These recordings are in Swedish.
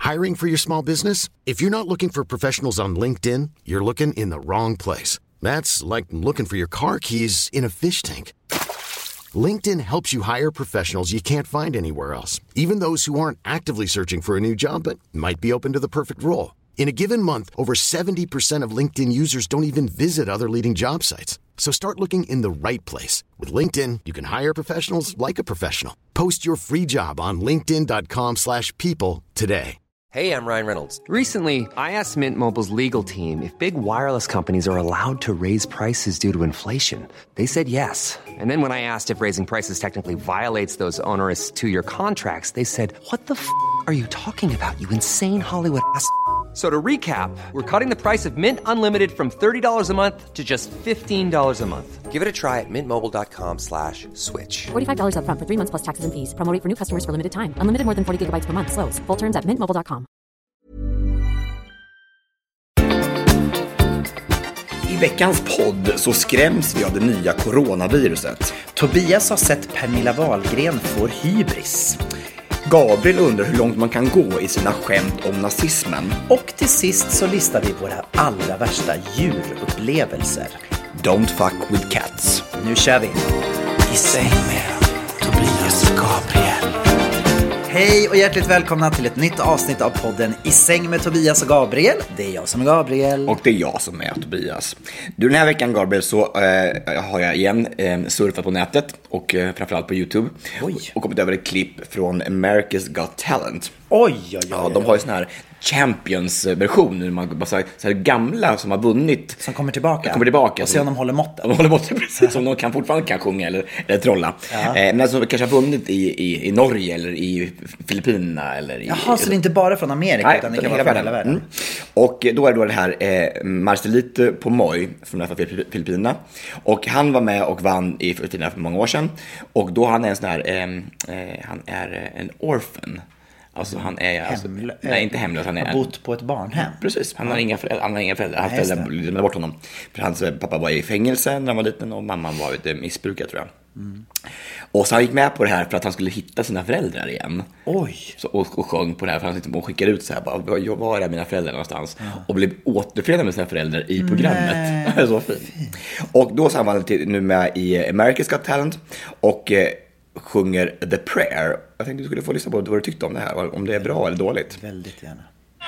Hiring for your small business? If you're not looking for professionals on LinkedIn, you're looking in the wrong place. That's like looking for your car keys in a fish tank. LinkedIn helps you hire professionals you can't find anywhere else, even those who aren't actively searching for a new job but might be open to the perfect role. In a given month, over 70% of LinkedIn users don't even visit other leading job sites. So start looking in the right place. With LinkedIn, you can hire professionals like a professional. Post your free job on linkedin.com/people today. Hey, I'm Ryan Reynolds. Recently, I asked Mint Mobile's legal team if big wireless companies are allowed to raise prices due to inflation. They said yes. And then when I asked if raising prices technically violates those onerous two-year contracts, they said, "What the f*** are you talking about, you insane Hollywood ass?" So to recap, we're cutting the price of Mint Unlimited from $30 a month to just $15 a month. Give it a try at mintmobile.com/switch. $45 up front for 3 months plus taxes and fees. Promo rate for new customers for limited time. Unlimited more than 40 gigabytes per month. Slows full terms at mintmobile.com. I veckans podd så skräms vi av det nya coronaviruset. Tobias har sett Pernilla Wahlgren får hybris. Gabriel undrar hur långt man kan gå i sina skämt om nazismen. Och till sist så listar vi våra allra värsta djurupplevelser. Don't fuck with cats. Nu kör vi. I säng med Tobias och Gabriel. Hej och hjärtligt välkomna till ett nytt avsnitt av podden I säng med Tobias och Gabriel. Det är jag som är Gabriel. Och det är jag som är Tobias. Du, den här veckan, Gabriel, så har jag igen surfat på nätet och framförallt på YouTube. Oj. Och kommit över ett klipp från America's Got Talent. Oj. Ja, de har ju sån här Champions-versioner. Man bara så här gamla som har vunnit. Som kommer tillbaka. Och se om de håller måtten. De håller måtten, precis. Som de fortfarande kan sjunga eller trolla. Ja. Men som kanske har vunnit i Norge eller i Filippinerna. Eller Jaha, så det är inte bara från Amerika. Nej, utan det kan vara från hela världen. Mm. Och då är det det här Marcelito Pomoy från Filippinerna. Och han var med och vann i Filippinerna för många år sedan. Och då han är en sån här, han är en orphan. Alltså han är nej, inte hemlös, han har bott på ett barnhem. Precis, han har inga föräldrar. Han lämnade bort honom. För hans pappa var i fängelse när han var liten och mamman var lite missbrukare, tror jag. Mm. Och så han gick med på det här för att han skulle hitta sina föräldrar igen. Oj. Så, och sjöng på det här, för han skickade ut så här, bara, var är mina föräldrar någonstans? Ja. Och blev återförenad med sina föräldrar i programmet. Det är så fint. Och då så han var nu med i America's Got Talent och sjunger The Prayer. Jag tänkte du skulle få lyssna på vad du tyckte om det här, om det är bra eller dåligt. Väldigt gärna.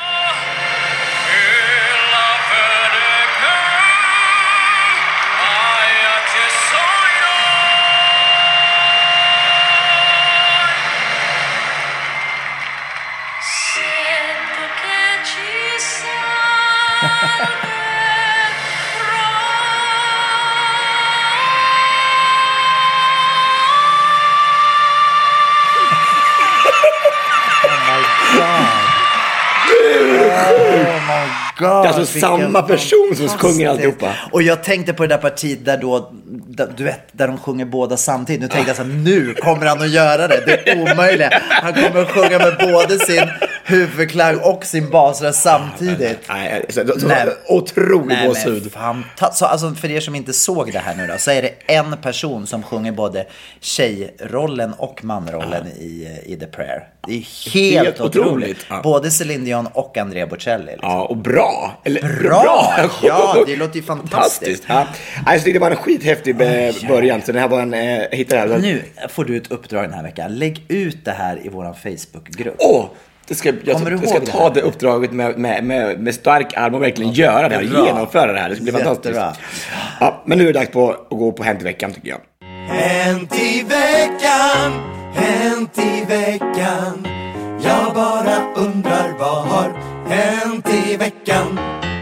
Det är alltså samma person som sjunger alltihopa. Och jag tänkte på det där partiet där du vet, där de sjunger båda samtidigt. Nu tänkte jag så här, nu kommer han att göra det. Det är omöjligt. Han kommer att sjunga med både sin huvudklang och sin basröst samtidigt. Nej, otrolig gåshud. Så alltså, för er som inte såg det här nu då, så är det en person som sjunger både tjejrollen och manrollen i The Prayer. Det är helt otroligt. Ja. Både Celine Dion och Andrea Bocelli. Liksom. Ja, och bra. Bra! Ja, det låter ju fantastiskt. Ja. Alltså, det var en skithäftig början. Så det här var hittade här. Nu får du ett uppdrag den här veckan. Lägg ut det här i våran Facebookgrupp. Jag ska ta det uppdraget med stark arm och verkligen göra det här. Genomföra det här. Det ska bli fantastiskt. Ja, men nu är det dags på att gå på Hänt i veckan, tycker jag. Hänt i veckan, hänt i veckan. Jag bara undrar vad har hänt i veckan.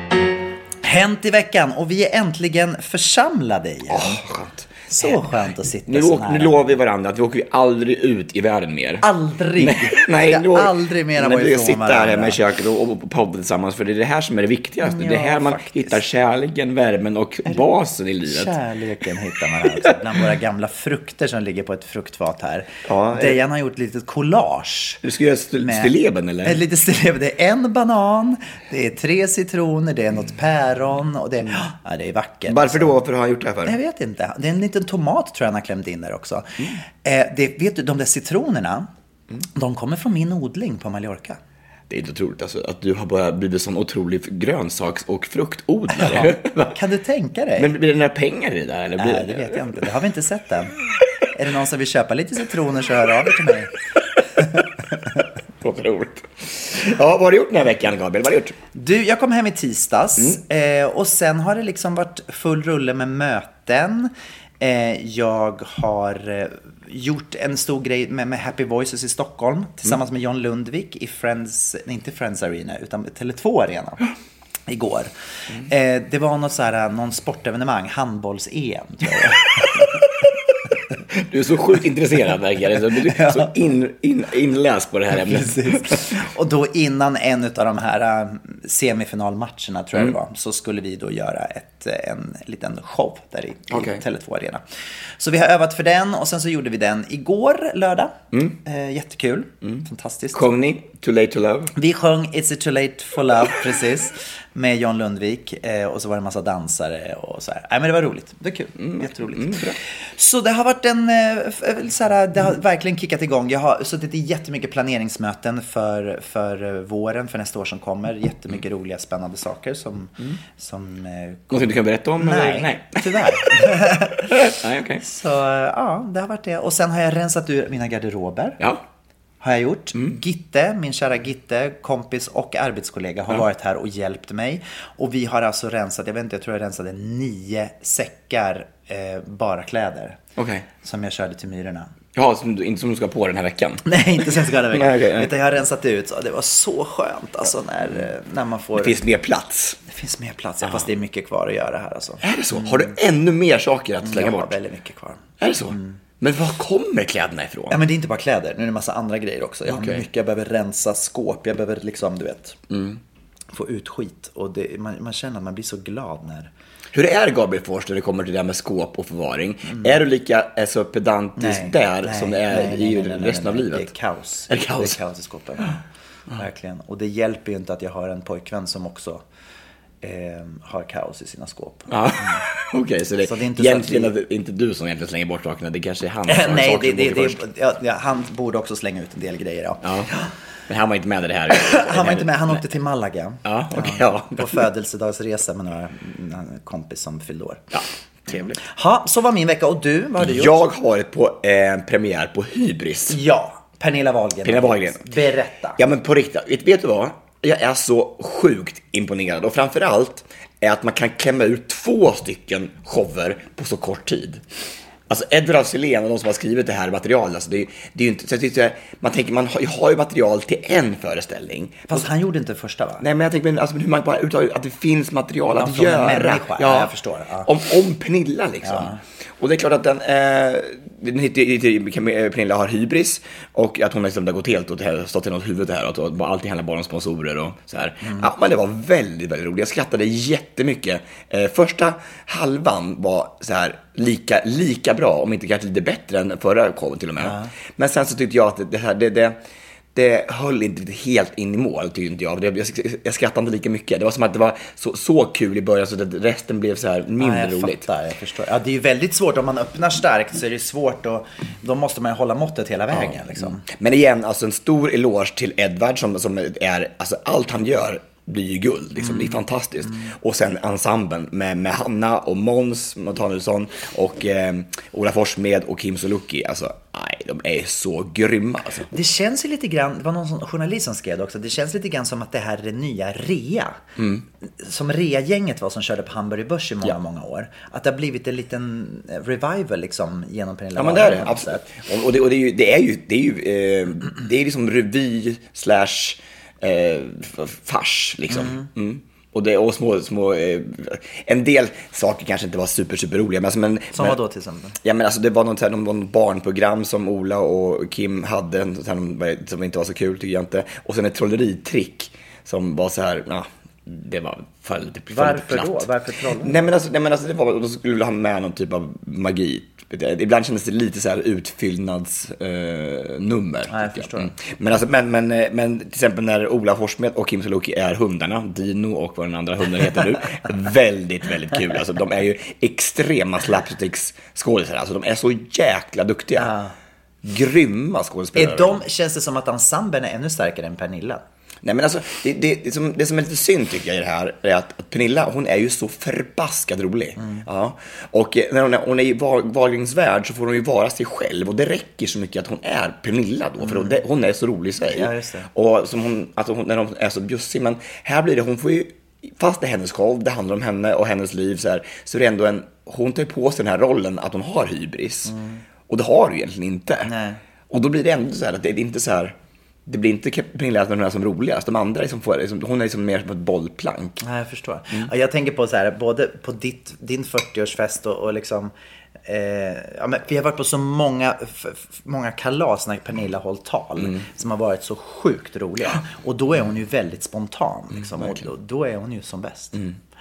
Hänt i veckan och vi är äntligen församlade igen. Skönt. Så skönt att sitta nu lovar vi varandra att vi åker aldrig ut i världen mer. Aldrig. Nej, aldrig mer vara ifrån sitta här hemma i köket och podda tillsammans. För det är det här som är det viktigaste. Ja, det är här man hittar kärleken, värmen och basen i livet. Kärleken hittar man alltså bland våra gamla frukter som ligger på ett fruktfat här. Ja, Dejan har gjort ett litet collage. Du ska göra stilleben eller? Lite stilleben. Det är en banan, det är 3 citroner, det är något päron och det är vackert. Varför då? Varför har han gjort det här för? Jag vet inte. Det är en liten tomat tror jag han har klämt in där också. Vet du, de där citronerna, de kommer från min odling på Mallorca. Det är inte otroligt alltså, att du har bara blivit sån otrolig grönsaks- och fruktodlare. Ja. Kan du tänka dig? Men blir det några pengar i det där? Eller blir Nej, det vet jag inte. Det har vi inte sett än. Är det någon som vill köpa lite citroner så hör av er till mig. Otroligt. Ja, vad har du gjort den här veckan, Gabriel? Vad har du gjort? Du, jag kom hem i tisdags och sen har det liksom varit full rulle med möten. Jag har gjort en stor grej med Happy Voices i Stockholm tillsammans med John Lundvik i inte Friends Arena utan Tele2 Arena igår. Det var någon sportevenemang, handbolls-EM tror jag. Du är så sjukt intresserad, verkar det. Du är så inläst på det här ämnet. Precis. Och då innan en av de här semifinalmatcherna, tror jag det var, så skulle vi då göra en liten show där i Tele2 Arena. Så vi har övat för den och sen så gjorde vi den igår, lördag. Jättekul. Fantastiskt. Sjöng ni Too Late to Love? Vi sjöng It's It Too Late for Love, precis. Med John Lundvik. Och så var det en massa dansare och så här. Nej, men det var roligt. Det var kul. Jätteroligt. Så det har varit det har verkligen kickat igång. Jag har suttit i jättemycket planeringsmöten för våren, för nästa år som kommer. Jättemycket roliga, spännande saker som någonting du kan berätta om? Nej. Tyvärr. Nej, okej. Så ja, det har varit det. Och sen har jag rensat ur mina garderober. Ja. Har jag gjort. Gitte, min kära Gitte, kompis och arbetskollega har varit här och hjälpt mig. Och vi har alltså rensat, jag tror jag rensade 9 säckar bara kläder. Okej. Som jag körde till Myrorna. Ja, inte som du ska på den här veckan. Nej, inte som jag ska den här veckan. Nej. Utan jag har rensat ut. Och det var så skönt alltså när man får... Det finns mer plats. Det finns mer plats, fast det är mycket kvar att göra här alltså. Är det så? Har du ännu mer saker att slänga bort? Ja, väldigt mycket kvar. Är det så? Men var kommer kläderna ifrån? Ja, men det är inte bara kläder. Nu är det en massa andra grejer också. Jag har mycket, jag behöver rensa skåp. Jag behöver liksom, du vet, få ut skit. Och man känner att man blir så glad när... Hur är Gabriel Fors när det kommer till det där med skåp och förvaring? Är du lika så pedantisk som det är i resten av livet? Det är kaos. Det är kaos i skåpet. Verkligen. Och det hjälper ju inte att jag har en pojkvän som också har kaos i sina skåp. Okej, så det är inte egentligen så att inte du som egentligen slänger bort sakerna, det kanske är han som Nej, han borde också slänga ut en del grejer. Ja. Men han var inte med i det här. Han var inte med, han åkte till Malaga. På födelsedagsresa med några kompis som fyllde år. Ja, trevligt. Så var min vecka. Och du, vad har du gjort? Jag har varit på premiär på Hybris. Ja, Pernilla Wahlgren. Berätta. Ja, men på riktigt, vet du vad? Jag är så sjukt imponerad. Och framförallt är att man kan klämma ut 2 stycken shower på så kort tid. Alltså Edvard af Sillén och de som har skrivit det här materialet, alltså det är ju inte, så jag tycker, man tänker man har ju material till en föreställning. Fast han gjorde inte första, va? Nej, men jag tänker alltså, hur man bara uttalar att det finns material att göra. Ja, jag förstår. Ja. Om Pernilla liksom. Ja. Och det är klart att den Pernilla har hybris och att hon liksom har gått helt och stått i något huvud det här och alltid handlar bara om sponsorer och så här. Ja, men det var väldigt, väldigt roligt. Jag skrattade jättemycket. Första halvan var så här lika bra, om inte kanske lite bättre än förra showen till och med. Ja. Men sen så tyckte jag att det höll inte helt in i mål, tyckte inte jag. Jag skrattade inte lika mycket. Det var som att det var så kul i början så att resten blev så här mindre roligt. Jag förstår. Ja, det är ju väldigt svårt om man öppnar starkt, så är det svårt och då måste man hålla måttet hela vägen liksom. Men igen, alltså en stor eloge till Edvard som är, alltså allt han gör blir ju guld, liksom. Det är fantastiskt. Och sen ensemblen med Hanna och Måns Motanusson och Ola Forssmed och Kim Sulocki. Alltså, nej, de är så grymma alltså. Det känns ju lite grann, det var någon journalist som skrev också, det känns lite grann som att det här är det nya Rea. Som Rea-gänget var som körde på Hamburg Börs i många år. Att det har blivit en liten revival liksom genom Pernilla Wahlgren. Ja, men det är det, absolut. Och det är liksom revy / fars liksom. Och små en del saker kanske inte var super roliga, men som var då till exempel. Ja, men alltså det var någon barnprogram som Ola och Kim hade som inte var så kul, tycker jag inte. Och sen ett trolleritrick som var så här, det var för lite platt. Varför då? Varför trollen? Nej men alltså det var, då skulle vi ha med någon typ av magi. Ibland kändes det lite så här utfyllnadsnummer. Jag förstår. Men till exempel när Ola Forssmed och Kim Sulocki är hundarna, Dino och vad den andra hunden heter nu, väldigt, väldigt kul. Alltså de är ju extrema slapsticks-skådespelare. Alltså de är så jäkla duktiga. Grymma skådespelare. Känns det som att ensemblen är ännu starkare än Pernilla? Nej, men alltså, det som är lite synd tycker jag i det här är att Pernilla, hon är ju så förbaskat rolig. Ja. Och när hon är i Wahlgrens värld så får hon ju vara sig själv. Och det räcker så mycket att hon är Pernilla då. För hon är så rolig i sig. Ja, just det. Och som när hon är så bjussig. Men här blir det, hon får ju, fast det är hennes show, det handlar om henne och hennes liv så är det ändå hon tar på sig den här rollen att hon har hybris. Och det har du egentligen inte. Nej. Och då blir det ändå så här att det är inte så här. Det blir inte Pernilla som är som roligast. De andra är hon är liksom mer som ett bollplank. Ja, jag förstår. Jag tänker på så här, både på din 40-årsfest och liksom men vi har varit på så många kalas när Pernilla hållit tal som har varit så sjukt roliga. Och då är hon ju väldigt spontan liksom, och då är hon ju som bäst.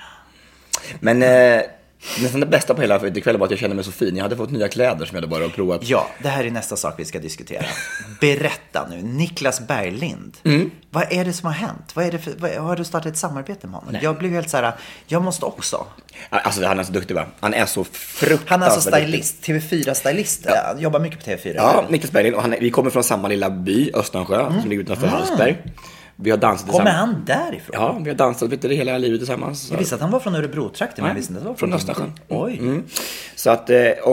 Men nästan det bästa på hela ikväll var att jag kände mig så fin. Jag hade fått nya kläder som jag hade bara provat. Ja, det här är nästa sak vi ska diskutera. Berätta nu, Niklas Berglind. Vad är det som har hänt? Har du startat ett samarbete med honom? Nej. Jag blev helt så här, jag måste också. Alltså han är så duktig, va? Han är så fruktansvärt. Han är alltså stylist, TV4-stylist. Ja. Han jobbar mycket på TV4. Ja, Niklas Berglind. Och vi kommer från samma lilla by, Östansjö, som ligger utanför Hallsberg. Vi har dansat tillsammans. Kommer han därifrån? Ja, vi har dansat lite hela livet tillsammans. Jag visste att han var från Örebro-trakten, men jag visste inte att han var från Östersjön. Oj. Så att,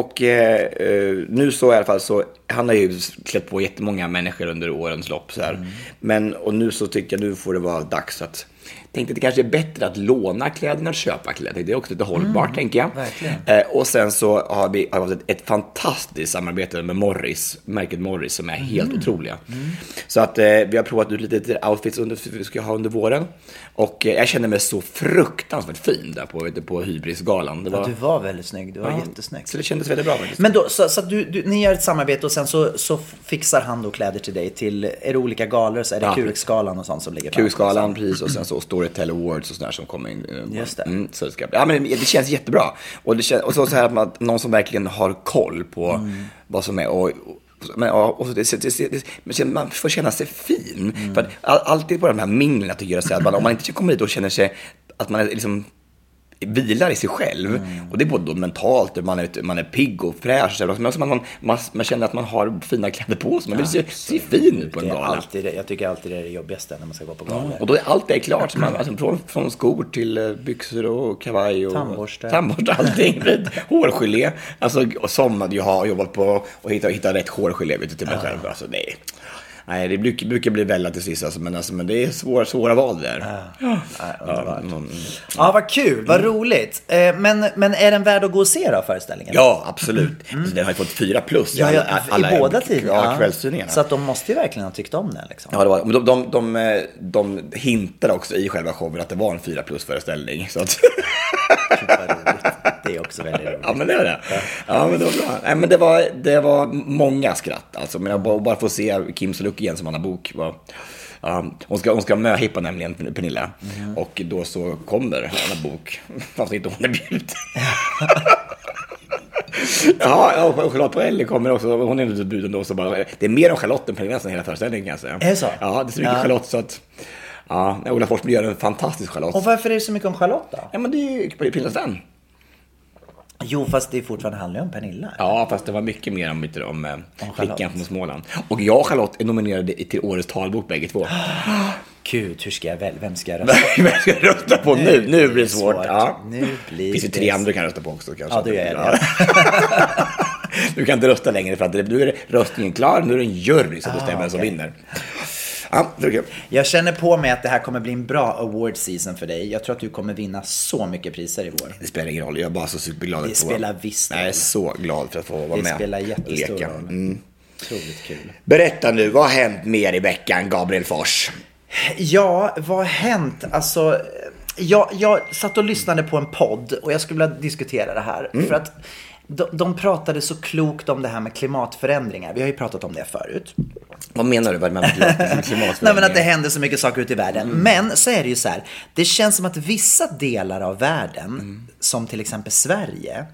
nu så i alla fall så, han har ju klätt på jättemånga människor under årens lopp så här. Men, och nu så tycker jag, nu får det vara dags att tänkte att det kanske är bättre att låna kläderna än att köpa kläder. Det är också lite hållbart, tänker jag. Och sen så har vi haft ett fantastiskt samarbete med märket Morris, som är helt otroliga. Så att vi har provat ut lite outfits vi ska ha under våren. Och jag känner mig så fruktansvärt fin där på Hybrisgalan. Du var väldigt snygg, du var jättesnygg. Så det kändes väldigt bra faktiskt. Men då, så att ni gör ett samarbete och sen så fixar han då kläder till dig till, är det olika galor, så är det QX-galan och sånt som ligger fram? QX-galan, precis, och sen så Storytel Awards och sådär som kommer in. Just det. Så men det känns jättebra. Och så här att någon som verkligen har koll på vad som är man får känna sig fin. För att alltid på de här minglen att göra så att om man inte kommer hit och känner sig att man är liksom vilar i sig själv. Och det är både mentalt, man är pigg och fräsch, men man känner att man har fina kläder på sig. Man vill se fin ut på en gala. Jag tycker alltid det är det jobbigaste när man ska gå på galor. Och då är allt det klart. Så man, alltså, från skor till byxor och kavaj och tandborste, allting. Hårgelé. Alltså, som jag har jobbat på och hitta rätt hårgelé till mig själv. Alltså, nej, det brukar bli väl till sist, alltså, men det är svåra val där. Ja, vad kul, vad roligt. Men är den värd att gå och se då, föreställningen? Ja, absolut. Alltså, den har ju fått 4+ i båda tidningarna. Kvällstidningarna. Så att de måste ju verkligen ha tyckt om den liksom. Ja, det var, de hintade också i själva showen att det var en 4+föreställning, så att det är också väldigt roligt. Ja, men det är det. Ja, men det var bra. Nej, men det var många skratt alltså, men jag bara får se Kim Suluk igen som han har bok var. Hon ska möhippa nämligen Pernilla. Och då så kommer en bok fast inte hon är bjuden. Ja, och Charlotte Perrelli kommer också. Hon är inte bjuden då, så bara, det är mer om Charlotte än Pernilla än hela föreställningen, kan jag säga. Är det så? Ja, det är så mycket Charlotte så att Ola Forsberg gör en fantastisk Charlotte. Och varför är det så mycket om Charlotte då? Ja, men det är ju Pernillas vän. Jo, fast det fortfarande handlar om Pernilla. Ja, fast det var mycket mer om flickan från Småland. Och jag och Charlotte är nominerade till årets talbok bägge två. Gud, vem ska jag rösta på? Vem ska jag rösta på nu? Nu blir det svårt. Ja. Nu blir finns ju 3 andra du kan rösta på också kanske. Ja, du gör det. Du kan inte rösta längre för att nu är röstningen klar. Nu är det en jury som bestämmer vem som vinner. Ja, det är jag känner på mig att det här kommer bli en bra award season för dig. Jag tror att du kommer vinna så mycket priser i vår. Det spelar ingen roll, jag är bara så superglad. Det spelar visst roll. Jag är så glad för att få vara med. Det spelar jättestor roll. Otroligt kul. Berätta nu, vad har hänt mer i veckan, Gabriel Fors? Ja, vad har hänt? Alltså, jag satt och lyssnade på en podd och jag skulle vilja diskutera det här. För att de pratade så klokt om det här med klimatförändringar. Vi har ju pratat om det förut. Vad menar du med klimatförändringar? Nej, men att det händer så mycket saker ute i världen. Men så är det ju så här. Det känns som att vissa delar av världen, som till exempel Sverige,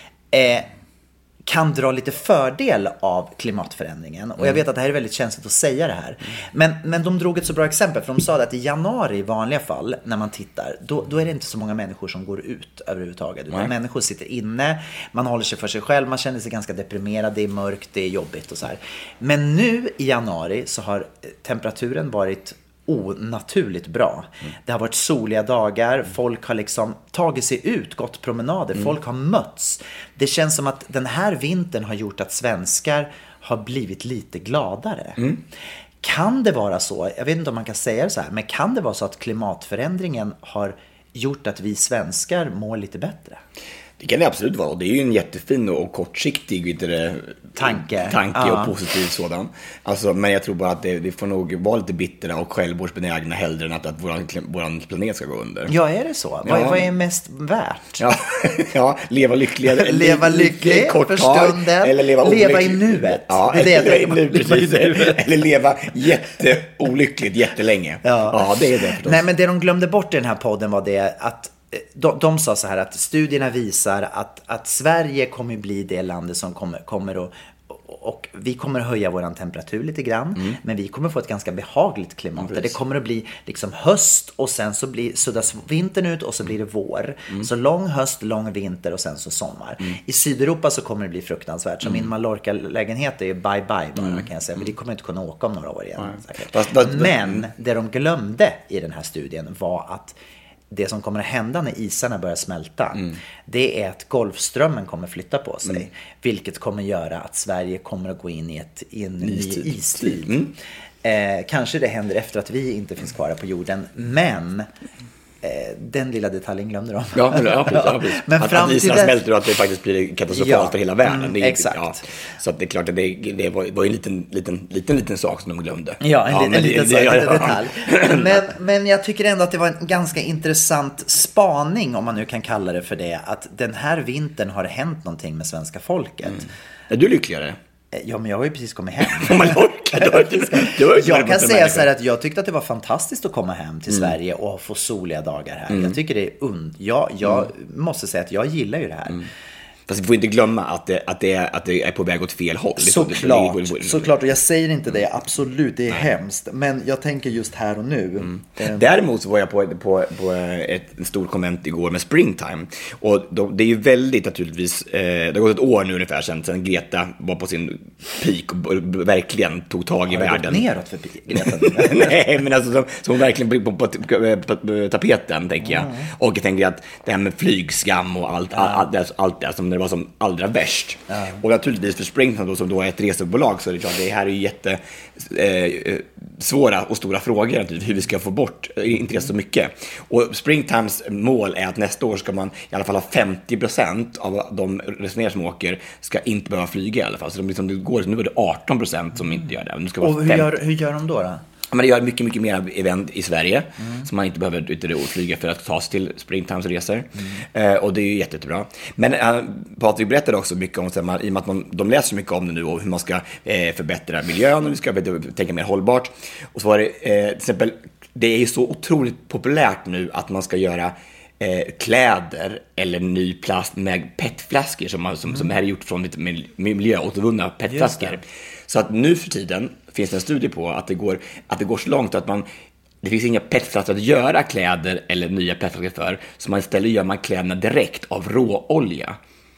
kan dra lite fördel av klimatförändringen. Och jag vet att det här är väldigt känsligt att säga det här. Men de drog ett så bra exempel. För de sa att i januari i vanliga fall, när man tittar, då är det inte så många människor som går ut överhuvudtaget. Utan människor sitter inne, man håller sig för sig själv, man känner sig ganska deprimerad, det är mörkt, det är jobbigt och så här. Men nu i januari så har temperaturen varit onaturligt bra. Det har varit soliga dagar, folk har liksom tagit sig ut, gått promenader, folk har mötts. Det känns som att den här vintern har gjort att svenskar har blivit lite gladare. Kan det vara så, jag vet inte om man kan säga det så här, men kan det vara så att klimatförändringen har gjort att vi svenskar mår lite bättre? Det kan det absolut vara. Det är ju en jättefin och kortsiktig tanke och positiv sådan. Alltså, men jag tror bara att det får nog vara lite bittra och självmordsbenägna hellre än att våran planet ska gå under. Ja, är det så? Vad är mest värt? Ja, leva lycklig. Leva lycklig för stunden. Eller leva i nuet. Ja, eller leva jätteolyckligt jättelänge. Ja, det är det förstås. Nej, men det de glömde bort i den här podden var det att de sa så här att studierna visar att Sverige kommer bli det landet som kommer att, och vi kommer att höja våran temperatur lite grann, men vi kommer få ett ganska behagligt klimat. Där det kommer att bli liksom höst och sen så suddas vintern ut och så blir det vår. Så lång höst, lång vinter och sen så sommar. I Sydeuropa så kommer det bli fruktansvärt. Så min Mallorca-lägenhet är ju bye bara kan jag säga. Men det kommer inte kunna åka om några år igen. Men det de glömde i den här studien var att det som kommer att hända när isarna börjar smälta, det är att Golfströmmen kommer flytta på sig. Vilket kommer göra att Sverige kommer att gå in i en ny istid. Kanske det händer efter att vi inte finns kvar på jorden, men den lilla detaljen glömde de. Precis. Men fram till isarna smälter och att det faktiskt blir katastrofalt för hela världen. Det är exakt. Så att det är klart att det var en liten sak som de glömde. En liten detalj. Men jag tycker ändå att det var en ganska intressant spaning, om man nu kan kalla det för det, att den här vintern har hänt någonting med svenska folket. Är du lyckligare? Ja, men jag har ju precis kommit hem. Jag kan säga så här att jag tyckte att det var fantastiskt att komma hem till Sverige och få soliga dagar här. Jag tycker det är jag måste säga att jag gillar ju det här. Fast vi får inte glömma att det är på väg åt fel håll. Såklart, och jag säger inte det, absolut, det är hemskt. Men jag tänker just här och nu. Däremot så var jag på en stor konvent igår med Springtime. Och det är ju väldigt naturligtvis, det har gått ett år nu ungefär sedan Greta var på sin peak och verkligen tog tag i världen. Har det gått neråt för Greta? Nej, men alltså som verkligen blir på tapeten, tänker jag. Och jag tänker att det här med flygskam och allt det som det var som allra värst. Och naturligtvis för Springtime då, som då är ett resebolag, så är det klart, det här är ju svåra och stora frågor naturligtvis, hur vi ska få bort, inte det så mycket. Och Springtimes mål är att nästa år ska man i alla fall ha 50% av de resenärer som åker ska inte behöva flyga i alla fall. Så nu är det 18% som inte gör det. Nu ska och hur gör de då? Men det gör mycket, mycket mer event i Sverige som man inte behöver flyga för att ta sig till Springtimes resor. Och det är ju jättebra. Men Patrik berättade också mycket om, i och med att de läser mycket om det nu och hur man ska förbättra miljön och vi ska tänka mer hållbart. Och så var det till exempel, det är ju så otroligt populärt nu att man ska göra kläder eller ny plast med petflaskor som här är gjort från lite miljöåtervunna petflaskor. Så att nu för tiden finns det en studie på att det går så långt att det finns inga petflaskor att göra kläder eller nya petflaskor för, så man istället gör man kläderna direkt av råolja.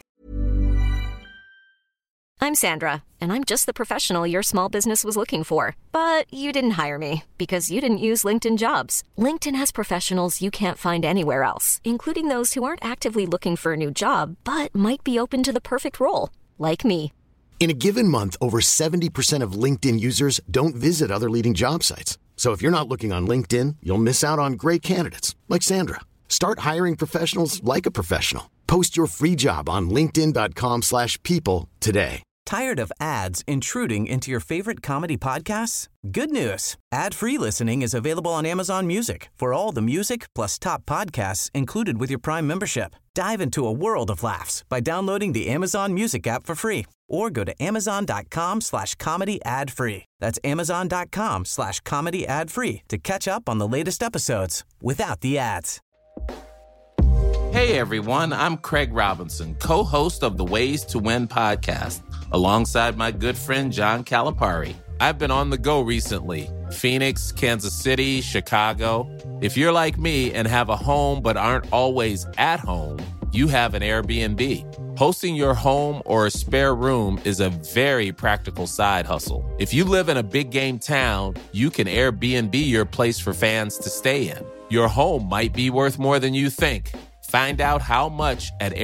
I'm Sandra, and I'm just the professional your small business was looking for. But you didn't hire me because you didn't use LinkedIn Jobs. LinkedIn has professionals you can't find anywhere else, including those who aren't actively looking for a new job, but might be open to the perfect role, like me. In a given month, over 70% of LinkedIn users don't visit other leading job sites. So if you're not looking on LinkedIn, you'll miss out on great candidates like Sandra. Start hiring professionals like a professional. Post your free job on linkedin.com/people today. Tired of ads intruding into your favorite comedy podcasts? Good news. Ad-free listening is available on Amazon Music for all the music plus top podcasts included with your Prime membership. Dive into a world of laughs by downloading the Amazon Music app for free or go to amazon.com/comedy ad-free. That's amazon.com/comedy ad-free to catch up on the latest episodes without the ads. Hey everyone, I'm Craig Robinson, co-host of the Ways to Win podcast, alongside my good friend John Calipari. I've been on the go recently. Phoenix, Kansas City, Chicago. If you're like me and have a home but aren't always at home, you have an Airbnb. Hosting your home or a spare room is a very practical side hustle. If you live in a big game town, you can Airbnb your place for fans to stay in. Your home might be worth more than you think. Find out how much at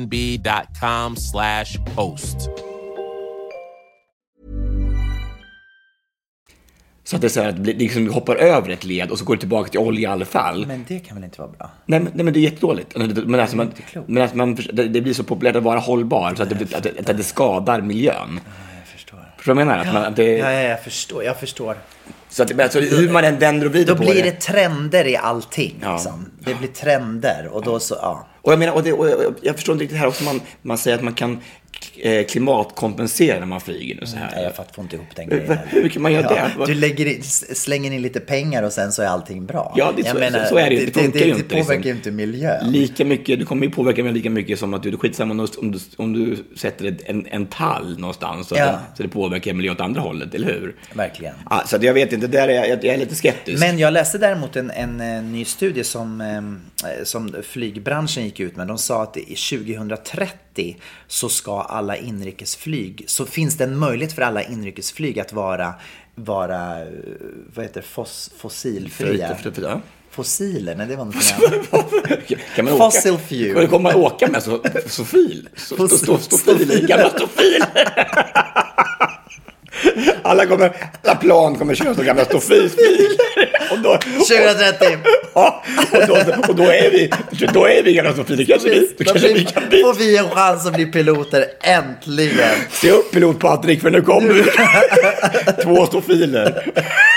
airbnb.com/host. Så att det är så här att liksom du hoppar över ett led och så går du tillbaka till olja i alla fall. Men det kan väl inte vara bra? Nej men det är jättedåligt. Men det blir så populärt att vara hållbar så att det skadar miljön. Jag förstår. Förstår du vad jag menar? Jag förstår. Så att alltså, hur man än vänder och vrider på det. Då blir det trender i allting. Liksom. Det blir trender och då så, ja. Och jag menar, och jag förstår inte riktigt här också, man säger att man kan klimatkompensera när man flyger nu så här. Jag får inte ihop den grejen. Hur kan man göra det? Du slänger in lite pengar och sen så är allting bra. Ja, så är det ju. Det funkar ju inte. Det påverkar ju inte miljön. Lika mycket, du kommer ju påverka mig lika mycket som att du skitsamma om du sätter en tall någonstans så det påverkar miljön åt andra hållet, eller hur? Verkligen. Ja, så jag vet inte, där jag är lite skeptisk. Men jag läste däremot en ny studie som flygbranschen gick ut med. De sa att i 2030 så ska alla inrikesflyg, så finns det en möjlighet för alla inrikesflyg att vara vad heter fossilfria. Fossiler, nej det var något annat. Fossil fuel. Kan du komma och åka med Stofil? Gamla Stofil. Alla plan kommer köra så gamla Stofil-filer. 2030. Ja, och då är vi gamla Stofil. Då får vi en chans att bli piloter, äntligen. Se upp pilot Patrik, för nu kommer 2 Stofiler.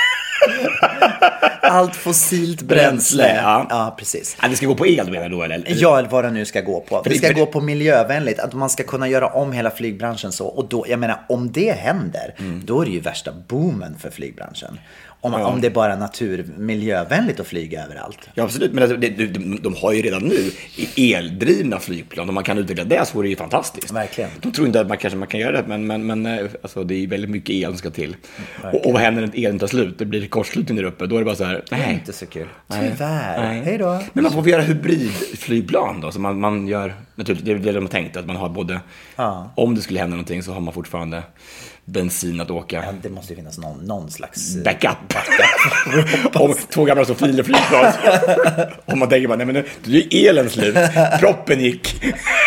Allt fossilt bränsle. Ja, precis. Det ska gå på el menar då, eller? Ja, vad det nu ska gå på. Det ska gå på miljövänligt. Att man ska kunna göra om hela flygbranschen så. Och då, jag menar, om det händer, då är det ju värsta boomen för flygbranschen. Om det är bara miljövänligt att flyga överallt. Ja, absolut. Men de har ju redan nu eldrivna flygplan. Om man kan utveckla det så är det ju fantastiskt. Verkligen. De tror inte att man kan göra det, men alltså, det är väldigt mycket el som ska till. Och vad händer när elen tar slut? Det blir kortslutning där uppe. Då är det bara så här, det är inte så kul. Tyvärr. Hej då. Men man får göra hybridflygplan då. Så man gör, naturligtvis, det är det de har tänkt. Att man har både, om det skulle hända någonting så har man fortfarande bensin att åka. Ja, det måste ju finnas någon slags backup. Om 2 gamla Sofiler flygplan. Om man tänker bara, nej men nu är ju elen slut. Proppen gick.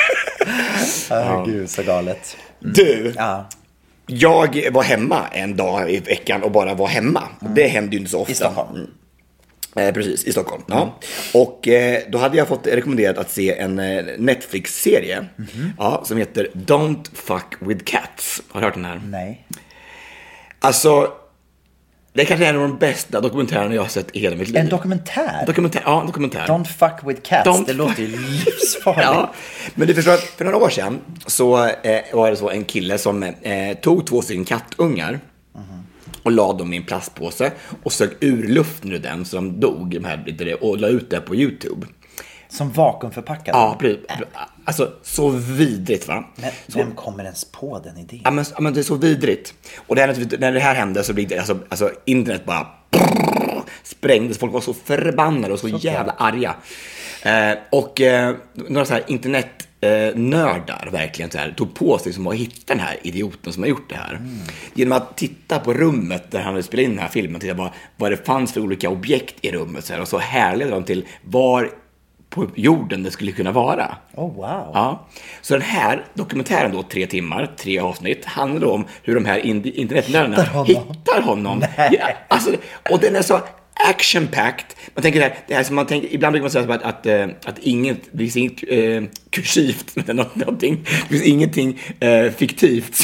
Gud, så galet. Du, jag var hemma en dag i veckan och bara var hemma. Det händer ju inte så ofta. I Stockholm. Precis, i Stockholm. Ja. Och då hade jag fått rekommenderat att se en Netflix-serie som heter Don't Fuck With Cats. Har du hört den här? Nej. Alltså, det kanske är en av de bästa dokumentärerna jag har sett i hela mitt liv. En dokumentär? Ja, en dokumentär. Don't Fuck With Cats. Det låter ju livsfarligt. Ja, men du förstår att för några år sedan så var det så en kille som tog 2 stycken kattungar och la dem i en plastpåse och sög ur luften ur den så de dog de här, och la ut det på YouTube. Som vakuumförpackade? Ja, alltså så vidrigt, va? Men vem kommer ens på den idén? Ja, men det är så vidrigt. Och när det här hände så blev det, alltså internet bara sprängdes. Folk var så förbannade och så jävla arga. Och några så här internetnördar verkligen så här, tog på sig som att hitta den här idioten som har gjort det här. Genom att titta på rummet där han hade spelat in den här filmen, titta vad det fanns för olika objekt i rummet så här, och så härledde de till var på jorden det skulle kunna vara. Oh, wow. Ja. Så den här dokumentären då, 3 timmar, 3 avsnitt, handlar om hur de här internetnördarna hittar honom. Ja, alltså, och den är så action-packed. Man tänker det här som man tänker, ibland brukar man säga att det finns inget kursivt med någonting. Det finns ingenting fiktivt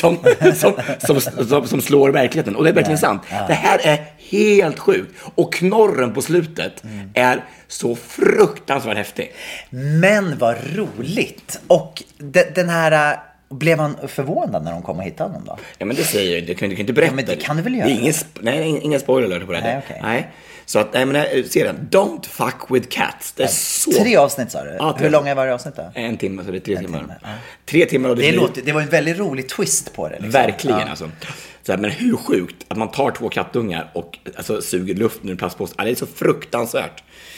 som slår verkligheten. Och det är verkligen sant. Det här är helt sjukt. Och knorren på slutet är så fruktansvärt häftig. Men vad roligt. Och den här... Blev han förvånad när de kom och hittade honom då? Ja, men det säger jag inte. Jag kan inte berätta. Ja, men det kan du väl göra? Det är ingen spoiler på det. Nej, okay. Nej. Så att, ser den. Don't fuck with cats. Det är så... 3 avsnitt sa du? Ja, hur långa är varje avsnitt då? 1 timme, så det är 3 timmar. 3 timmar och det var en väldigt rolig twist på det. Liksom. Verkligen alltså. Så här, men hur sjukt att man tar 2 kattungar och alltså, suger luften ur en plastpåse. Det är så fruktansvärt.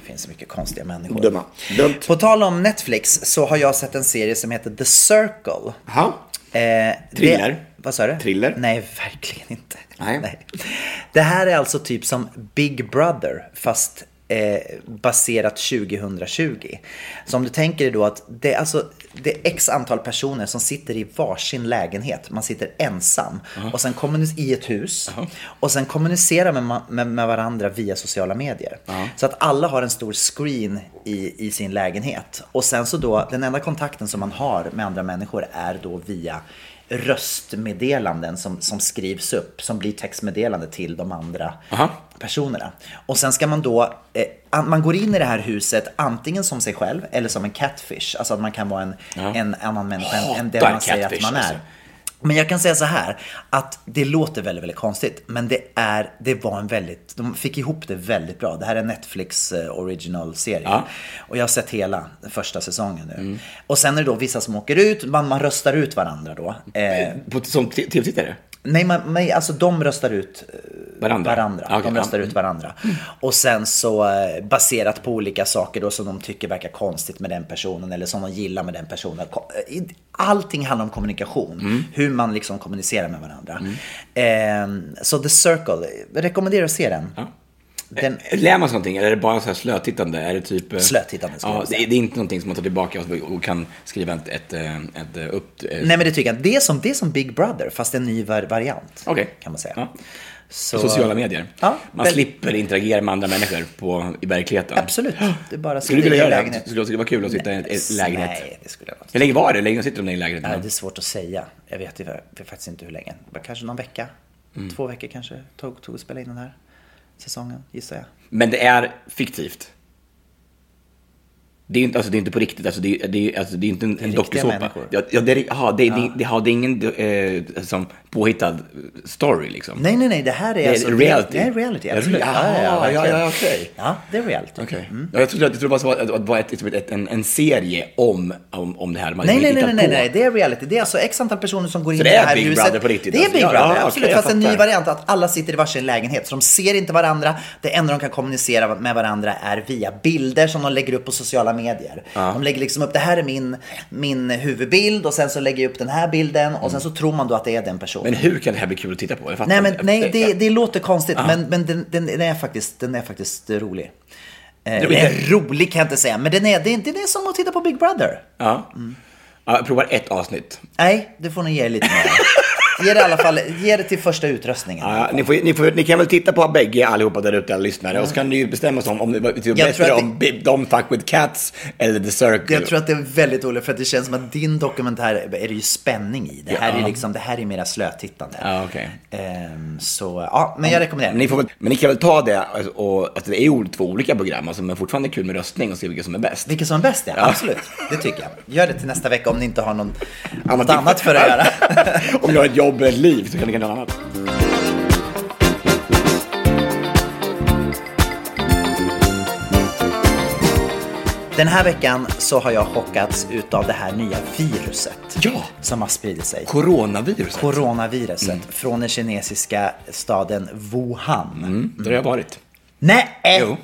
finns så mycket konstiga människor. Dumt. På tal om Netflix så har jag sett en serie som heter The Circle. Jaha. Thriller? Vad sa du? Thriller? Nej, verkligen inte. Nej. Det här är alltså typ som Big Brother, fast baserat 2020. Så om du tänker dig då att det är x antal personer som sitter i varsin lägenhet. Man sitter ensam och sen i ett hus och sen kommunicerar med varandra via sociala medier. Så att alla har en stor screen i sin lägenhet. Och sen så då, den enda kontakten som man har med andra människor är då via röstmeddelanden som skrivs upp, som blir textmeddelande till de andra personerna. Och sen ska man då man går in i det här huset antingen som sig själv eller som en catfish. Alltså att man kan vara en annan människa än den man säger att man är. Alltså. Men jag kan säga så här, att det låter väldigt, väldigt konstigt, men de fick ihop det väldigt bra. Det här är Netflix original-serie. Och jag har sett hela första säsongen nu. Och sen är det då vissa som åker ut, man röstar ut varandra då. Som tv-tittare? Nej, alltså de röstar ut varandra. Okay, de röstar ut varandra. Och sen så baserat på olika saker då som de tycker verkar konstigt med den personen eller som de gillar med den personen. Allting handlar om kommunikation. Hur man liksom kommunicerar med varandra. Så The Circle, jag rekommenderar att se den. Lär man någonting eller är det bara så här slötittande? Är det typ slötittande? Det är inte någonting som man tar tillbaka och kan skriva ett Nej, men det tycker jag. Det är som Big Brother fast en ny variant. Kan man säga. Sociala medier. Man slipper interagera med andra människor i verkligen. Absolut. Det är bara skulle du vilja göra det? Skulle det vara kul att sitta i en lägenhet? Nej, det skulle jag inte. Hur länge var det? Hur länge sitter de i lägenheten? Nej, det är svårt att säga. Jag vet faktiskt inte hur länge. Kanske någon vecka. 2 veckor kanske tog att spela in den här säsongen, gissar jag. Men det är fiktivt. Det är inte på riktigt. Alltså det är inte en dokusåpa. Det är ingen som påhittad story liksom. Nej, det här är alltså reality. Det är reality, absolut. Okej. Ja, det är reality. Okay. Jag trodde det var en serie om det här. Nej, det är reality. Det är alltså x antal personer som går in i det här Big huset. Brother på riktigt. Det är Big Brother, absolut. Fast en ny variant att alla sitter i varsin lägenhet. Så de ser inte varandra. Det enda de kan kommunicera med varandra är via bilder som de lägger upp på sociala medier. De lägger liksom upp, det här är min huvudbild och sen så lägger jag upp den här bilden och sen så tror man då att det är den personen. Men hur kan det här bli kul att titta på? Det låter konstigt, men den är faktiskt rolig. Rolig kan jag inte säga, men det är som att titta på Big Brother. Jag provar 1 avsnitt. Nej, det får ni ge lite mer. Ge det till första utröstningen. Ni kan väl titta på bägge allihopa där ute, alla lyssnare. Och så kan ni bestämma sig om det är bättre om Don't Fuck With Cats eller The Circle. Jag tror att det är väldigt roligt, för att det känns som att din dokumentär är det ju spänning i. Det här är mera slötittande. Men jag rekommenderar. Men ni kan väl ta det och att det är 2 olika program, alltså, men fortfarande kul med röstning och se vilka som är bäst. Vilka som är bäst, ja. Absolut. Det tycker jag. Gör det till nästa vecka om ni inte har något annat för att göra. Om ni har ett jobb eller ett liv så kan ni göra något annat. Den här veckan så har jag chockats utav det här nya viruset som har spridit sig. Coronaviruset från den kinesiska staden Wuhan. Där har jag varit. Nej!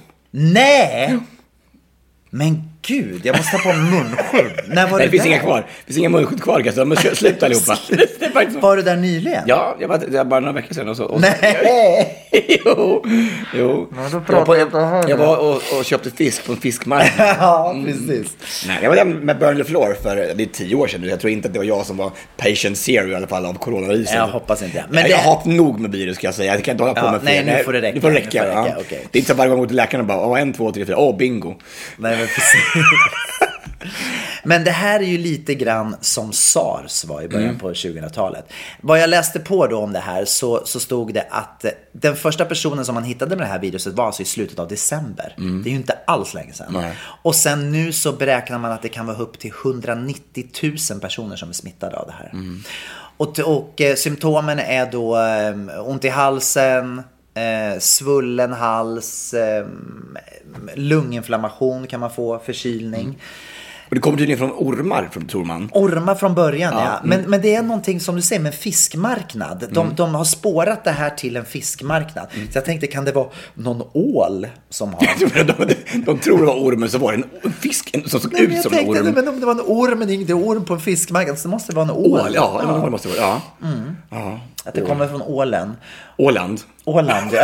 Men gud, jag måste ha på munskydd. När var det finns inga kvar. Det finns inga munskydd kvar, kanske. De har slutat allihopa. Var du där nyligen? Ja, jag var bara några veckor sedan. Och Nej! Jo. Jag var och köpte fisk på en fiskmarknad. Ja, precis. Nej, jag var där med Burnley Floor det är 10 år sedan. Jag tror inte att det var jag som var patient zero i alla fall av coronaviruset. Jag hoppas inte. Men jag har haft nog med virus, kan jag säga. Jag kan inte hålla på med fler. Nej, nu får det räcka. Det får räcka. Okay. Det är inte så varje gång jag går till läkaren och bara 1, 2, 3, 4, bingo. Nej, men precis. Men det här är ju lite grann som SARS var i början på 2000-talet. Vad jag läste på då om det här så stod det att den första personen som man hittade med det här viruset var alltså i slutet av december. Det är ju inte alls länge sedan. Nej. Och sen nu så beräknar man att det kan vara upp till 190 000 personer som är smittade av det här. Och symptomen är då ont i halsen, svullen hals, lunginflammation kan man få, förkylning. Och det kommer tydligen från ormar, tror man. Ormar från början, ja. Men det är någonting som du säger med en fiskmarknad. De har spårat det här till en fiskmarknad. Så jag tänkte, kan det vara någon ål som har... de tror det var ormen, så var det en fisk som såg ut som en orm. Men om det var en orm, men inte orm på en fiskmarknad, så måste det vara en ål. Ja, det måste vara. Ja. Att det kommer från ålen. Åland, ja.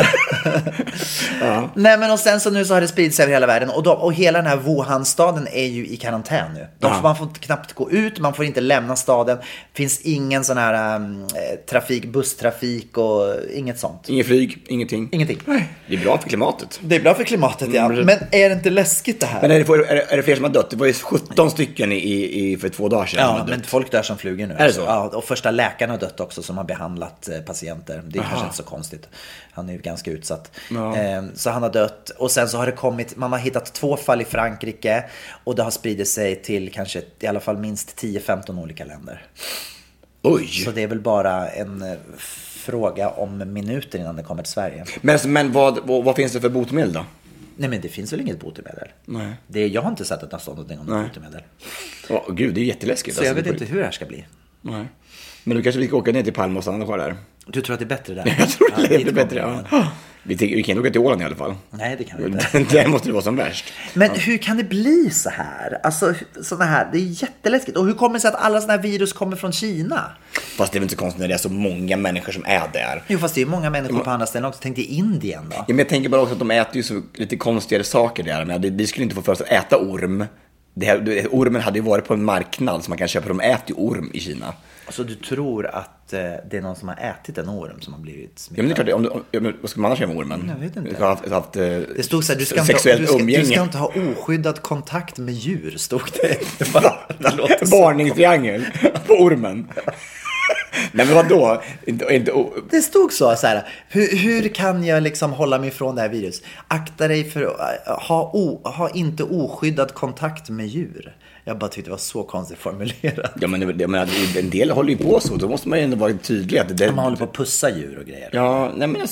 Nej, men och sen så nu så har det spridit sig över hela världen. Och hela den här Wuhan-staden är ju i karantän nu. Man får knappt gå ut, man får inte lämna staden. Finns ingen sån här busstrafik och inget sånt. Inget flyg, ingenting. Nej. Det är bra för klimatet. Det är bra för klimatet, ja. Men är det inte läskigt det här? Men är det fler som har dött? Det var ju 17 stycken för 2 dagar sedan. Ja, men folk dör som flugor nu. Är det så? Ja, och första läkaren har dött också, som har behandlat patienter. Det är kanske inte så konstigt. Han är ju ganska utsatt. Ja. Så han har dött. Och sen så har det kommit, man har hittat 2 fall i Frankrike. Och det har spridit sig till kanske i alla fall minst 10-15 olika länder. Oj. Så det är väl bara en fråga om minuter innan det kommer till Sverige. Men vad finns det för botemedel då? Nej, men det finns väl inget botemedel. Nej. Jag har inte sett att det har stått någonting om botemedel. Gud, det är jätteläskigt. Så jag vet inte hur det här ska bli. Nej. Men du kanske vi ska åka ner till Palma och stanna kvar där. Du tror att det är bättre där? Jag tror att det är bättre, ja. Vi kan åka till Åland i alla fall. Nej, det kan vi inte. Det måste det vara som värst. Men hur kan det bli så här? Alltså, såna här, det är jätteläskigt. Och hur kommer det sig att alla såna här virus kommer från Kina? Fast det är väl inte så konstigt när det är så många människor som är där. Jo, fast det är många människor på andra ställen också. Tänk dig Indien då. Ja, men jag tänker bara också att de äter ju så lite konstigare saker där. Men vi skulle inte få för oss att äta orm. Ormen hade ju varit på en marknad som man kan köpa. De äter ju orm i Kina. Så du tror att det är någon som har ätit en orm som har blivit smittad? Ja, men det är klart, vad ska man annars göra med ormen? Jag vet inte. Du har haft det stod så här, du ska inte ha oskyddad kontakt med djur, stod det. Varningstriangel på ormen. Nej, men vadå? Det stod så här. Hur kan jag liksom hålla mig ifrån det här virus? Akta dig för att ha inte oskyddad kontakt med djur. Jag bara tyckte det var så konstigt formulerat. Ja, men en del håller ju på så. Då måste man ju ändå vara tydlig. Man håller på att pussa djur och grejer. Ja,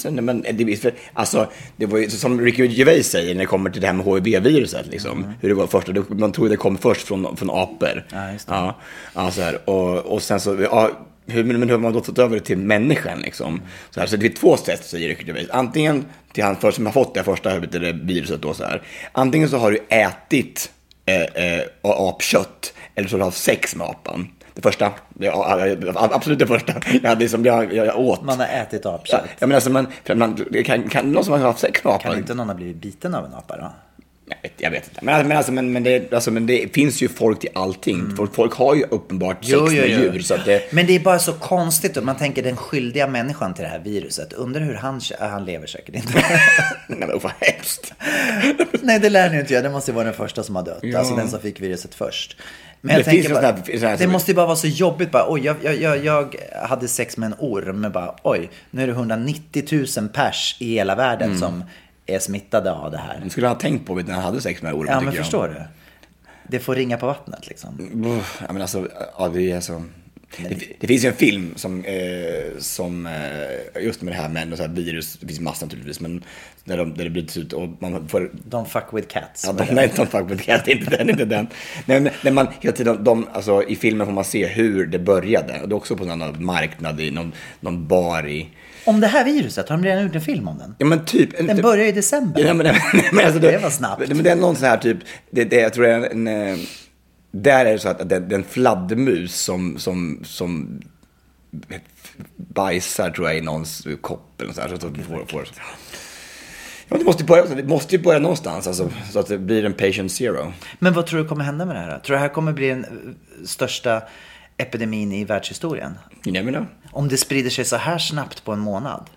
det var ju som Ricky Gervais säger när det kommer till det här med HIV-viruset. Liksom, hur det var först. Man tror det kom först från apor. Ja, just det. Ja, så här. Och sen så... Ja, hur har man då fått över det till människan liksom? Så det är 2 sätt, säger Ricky Gervais. Antingen till han först som har fått det första viruset då så här. Antingen så har du ätit apkött eller så har du haft sex med apan. Det första, absolut det första. Jag åt. Man har ätit apkött. Ja, men alltså kan någon som har haft sex med apan? Kan inte någon ha blivit biten av en apa då? Jag vet inte. Men det finns ju folk till allting. Folk har ju uppenbart sex med djur. Så att men det är bara så konstigt. Man tänker den skyldiga människan till det här viruset. Undrar hur han lever säkert inte. Nej, men vad hemskt. Nej, det lär ni inte göra. Det måste vara den första som har dött. Ja. Alltså den som fick viruset först. Men jag tänker bara, det måste ju bara vara så jobbigt. Bara, jag hade sex med en orm. Men bara, nu är det 190 000 pers i hela världen som är smittade av det här. Du skulle ha tänkt på när han hade sex med ormen. Ja, men förstår du? Det får ringa på vattnet liksom. Ja, men alltså, det är så... Det finns ju en film som just med det här med så här virus, det finns massor naturligtvis, men där det bryts ut och man får... Don't fuck with cats. Ja, don't fuck with cats, inte den. Nej, när man hela tiden, alltså, i filmen får man se hur det började. Och det är också på någon marknad i någon bar i... Om det här viruset, har de redan gjort en film om den? Ja, men typ... Den börjar i december. Ja, men alltså, det var snabbt. Men det är någon sån här typ... Jag tror det är en... Där är det så att den fladdermus som bajsar, tror jag, i någons kopp eller så här, så att får ja, det måste ju börja någonstans, alltså, så att det blir en patient zero. Men vad tror du kommer hända med det här? Tror du det här kommer bli den största epidemin i världshistorien? Nej, men om det sprider sig så här snabbt på en månad.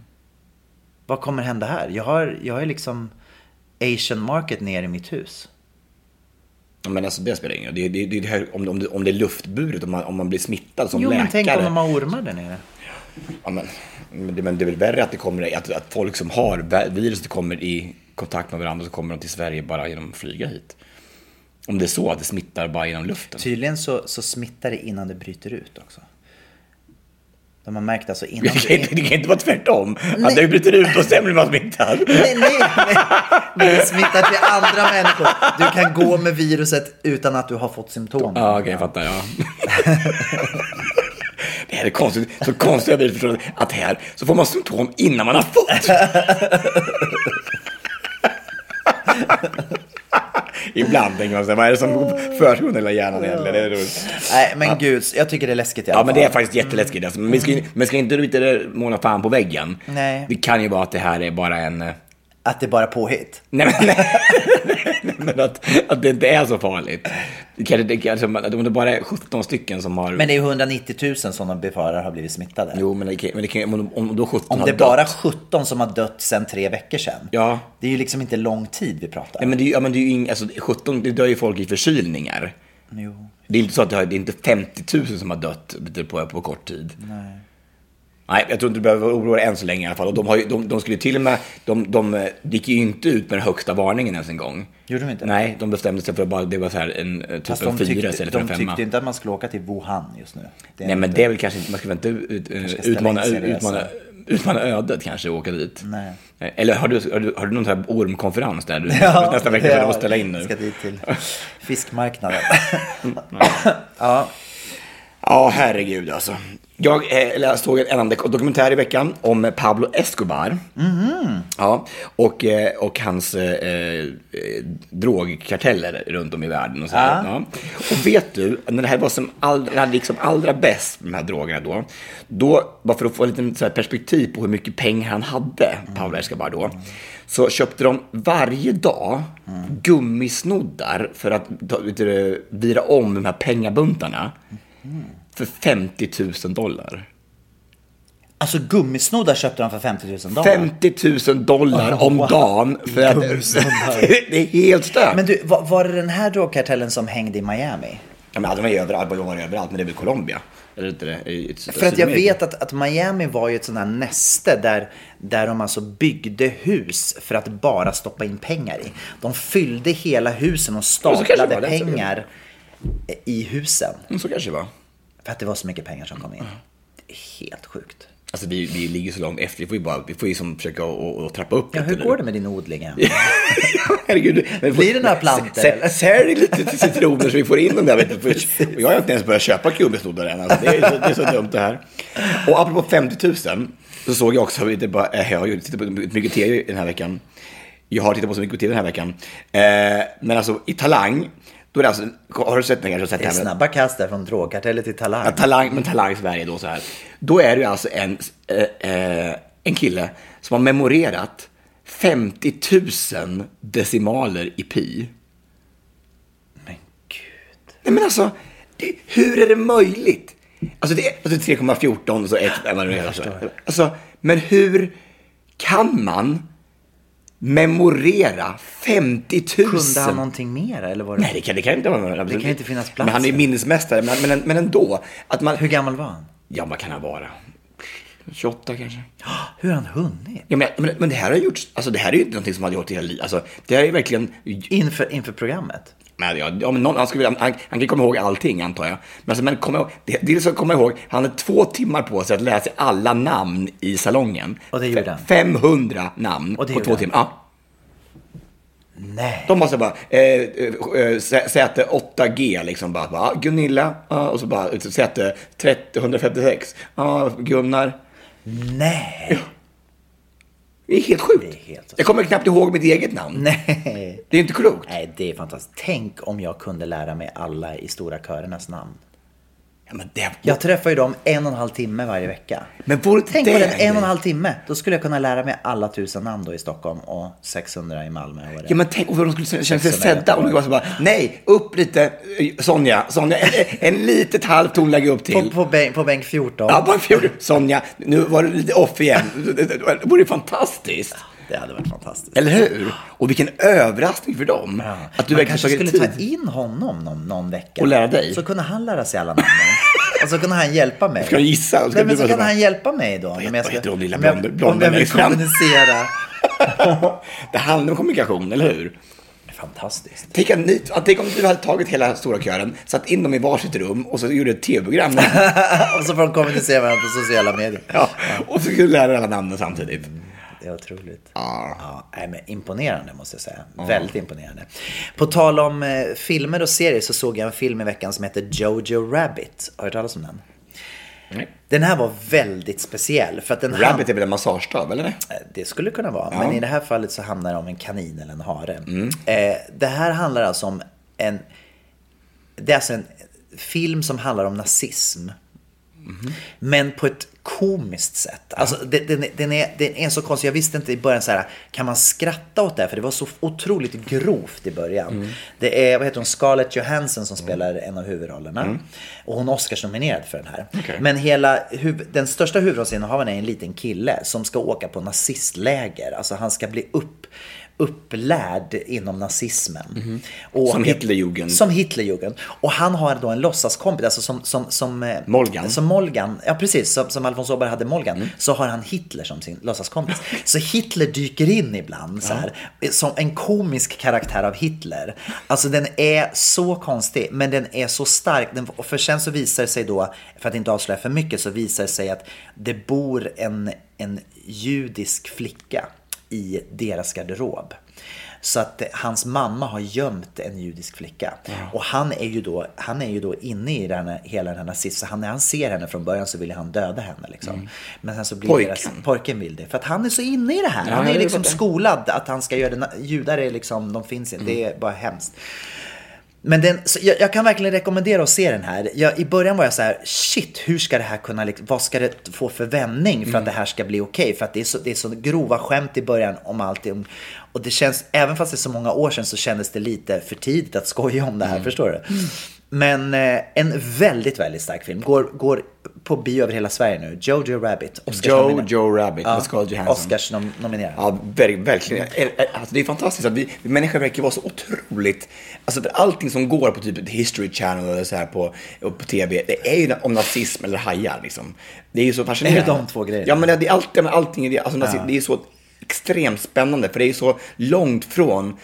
Vad kommer hända här? Jag har liksom Asian market ner i mitt hus. Men alltså det spelar ingen roll. Det här, om det är luftburet, om man blir smittad som läkare. Men tänk om de har ormar där nere. Ja, men det är väl värre att det kommer att folk som har viruset kommer i kontakt med varandra, så kommer de till Sverige bara genom att flyga hit. Om det är så att det smittar bara genom luften. Tydligen så smittar det innan det bryter ut också. De har märkt alltså innan... Det kan inte vara tvärtom. Att det bryter ut och sen blir man smittad. Nej. Det smittar till andra människor. Du kan gå med viruset utan att du har fått symptom. Ja, okej, jag fattar, ja. Det här är konstigt. Så konstigt jag förstår att här så får man symptom innan man har fått. Ibland tänker man så här, vad är det som försiggår hela hjärnan egentligen? Det är roligt. Nej, men gud, jag tycker det är läskigt i alla fall. Ja, men det är faktiskt jätteläskigt. Alltså, man ska inte lite måla fan på väggen. Nej. Det kan ju vara att det här är bara en... Att det är bara påhitt. Nej, men att det inte är så farligt. Det är bara 17 stycken som har... Men det är 190 000 som de befarar har blivit smittade. Jo, men det kan, om då 17 om har det är dött. bara 17 som har dött sedan 3 veckor sedan. Ja. Det är ju liksom inte lång tid vi pratar. Nej, men det är ju alltså 17, det dör ju folk i förkylningar. Jo. Det är inte så att det är inte 50 000 som har dött på kort tid. Nej, jag tror inte du behöver oroa än så länge i alla fall. Och de skulle till och med, de gick ju inte ut med den högsta varningen ens en gång. Gjorde de inte? Nej, de bestämde sig för att bara, det var så här typ en 4 istället för en 5. De tyckte inte att man skulle åka till Wuhan just nu. Nej, men det är väl kanske inte, man ska inte utmana ödet kanske och åka dit. Nej. Eller har du någon sån här ormkonferens där du nästa vecka måste ställa in nu? Jag ska dit till fiskmarknaden. Ja. Ja, herregud alltså. Jag såg en annan dokumentär i veckan om Pablo Escobar. Ja, och hans drogkarteller runt om i världen och så här. Ja. Och vet du, när det här var som allra bäst med de här drogerna då bara för att få en liten så här perspektiv på hur mycket pengar han hade, Pablo Escobar då, så köpte de varje dag gummisnoddar för att vira om de här pengabuntarna för $50,000. Alltså gummisnoddar köpte de för $50,000. $50,000 om dagen för att det är helt stört. Men du, var det den här drogkartellen som hängde i Miami? Ja, men de var överallt, men det är väl Colombia. Eller inte det? För att jag vet att Miami var ju ett sånt här näste där de alltså byggde hus för att bara stoppa in pengar i. De fyllde hela husen och staplade pengar i husen. Så kanske det var. För att det var så mycket pengar som kom in. Det är helt sjukt. Alltså vi ligger så långt efter. Vi får ju som försöka att trappa upp. Ja, hur går det med din odling? Herregud. Blir det några plantor? Sälj lite citroner så vi får in dem där. Jag har inte ens börjat köpa gummisnoddar än. Alltså, det är så dumt det här. Och apropå 50 000 så såg jag också, jag har tittat på mycket tv den här veckan. Jag har tittat på så mycket tv den här veckan. Men alltså i Talang, då är det alltså, har du sett den kanske? Det är snabba kast där från drogkarteller till Talang. Ja, Talang i Sverige då så här. Då är det ju alltså en kille som har memorerat 50 000 decimaler i pi. Men gud. Nej, men alltså, hur är det möjligt? Alltså det är 3,14 och så 1. Alltså, men hur kan man memorera 50 000? Kunde han någonting mer? Eller var det... Nej, det kan inte vara. Det kan inte finnas plats. Men han är minnesmästare. Men ändå. Att man... Hur gammal var han? Ja, vad kan han vara? 28 kanske. Hur har han hunnit? Ja, men det här har gjorts. Alltså det här är ju inte någonting som han har gjort i hela livet. Alltså det här är verkligen inför programmet. Men han kan komma ihåg allting antar jag. Men komma ihåg, det är så komma ihåg. Han hade 2 timmar på sig att lära sig alla namn i salongen. Och det gjorde han. 500 namn på 2 timmar. Ja. Nej. De måste bara säte 8G liksom bara Gunilla och så bara säte 156. Gunnar. Nej. Ja. Det är helt sjukt. Jag kommer knappt ihåg mitt eget namn. Nej. Det är inte klokt. Nej, det är fantastiskt. Tänk om jag kunde lära mig alla i stora körernas namn. Ja, men jag träffar ju dem 1,5 timme varje vecka. Men tänk på den 1,5 timme. Då skulle jag kunna lära mig alla 1000 namn då i Stockholm och 600 i Malmö. Ja, men tänk om de skulle känna sig sedda. Och de bara, nej, upp lite. Sonja, en litet halvt tonläge upp till. På bänk 14. Ja, bänk 14. Sonja, nu var du lite off igen. Det vore fantastiskt. Det hade varit fantastiskt. Eller hur? Och vilken överraskning för dem. Ja. Att du man kanske skulle tid. ta in honom någon vecka. Och lära dig. Så kunde han lära sig alla namnen. Och så kunde han hjälpa mig. Ska du gissa? Så kan han hjälpa mig då. Vad heter de lilla blonda om jag vill kommunicera. Det handlar om kommunikation, eller hur? fantastiskt. Tänk om du hade tagit hela stora kören, satt in dem i varsitt rum och så gjorde ett tv-program. Och så får de kommunicera med på sociala medier. Ja, och så skulle du lära alla namnen samtidigt. Det är otroligt. Men imponerande måste jag säga. Väldigt imponerande. På tal om filmer och serier så såg jag en film i veckan som heter Jojo Rabbit. Har du hört talas om den? Nej. Den här var väldigt speciell för att Rabbit är väl en massagestav, eller? Det skulle kunna vara, men i det här fallet så handlar det om en kanin eller en hare. Det här handlar alltså om det är alltså en film som handlar om nazism. Men på ett komiskt sätt. Alltså den är så konstig. Jag visste inte i början så här, kan man skratta åt det här? För det var så otroligt grovt i början. Det är, vad heter hon, Scarlett Johansson som spelar en av huvudrollerna. Och hon är Oscars-nominerad för den här. Men den största huvudrollsinnehavaren är en liten kille som ska åka på nazistläger. Alltså han ska bli upplärd inom nazismen. Som Hitlerjugend. Som Hitlerjugend. Och han har då en låtsaskompis, alltså som Molgan. Som Molgan. Ja, precis. Som Alfons Åberg hade Molgan. Så har han Hitler som sin låtsaskompis. Så Hitler dyker in ibland så här, som en komisk karaktär av Hitler. Alltså den är så konstig, men den är så stark. För sen så visar det sig då, för att inte avslöja för mycket, så visar det sig att det bor en judisk flicka i deras garderob. Så att hans mamma har gömt en judisk flicka. Och han är ju då inne i hela den här nazismen. Så han ser henne från början så vill han döda henne liksom. Men sen så blir pojken vill det. För att han är så inne i det här. Han är liksom skolad att han ska göra det. Judar är liksom, de finns inte. Det är bara hemskt. Men jag kan verkligen rekommendera att se den här. I början var jag så här, shit, hur ska det här kunna, vad ska det få för vändning för att det här ska bli okej? För att det är så grova skämt i början om allting. Och det känns, även fast det är så många år sedan, så kändes det lite för tidigt att skoja om det här, förstår du? Men en väldigt, väldigt stark film. Går på bio över hela Sverige nu. Jojo Rabbit. Jojo Rabbit med Scarlett Johansson. Oscars nominerad. Ja, verkligen. Alltså, det är fantastiskt att vi människor verkar vara så otroligt. Alltså för allting som går på typ History Channel eller så här på tv, det är ju om nazism eller hajar liksom. Det är ju så fascinerande. Är det de två grejerna? Ja, men det är allting är alltså, det är så extremt spännande, för det är så långt från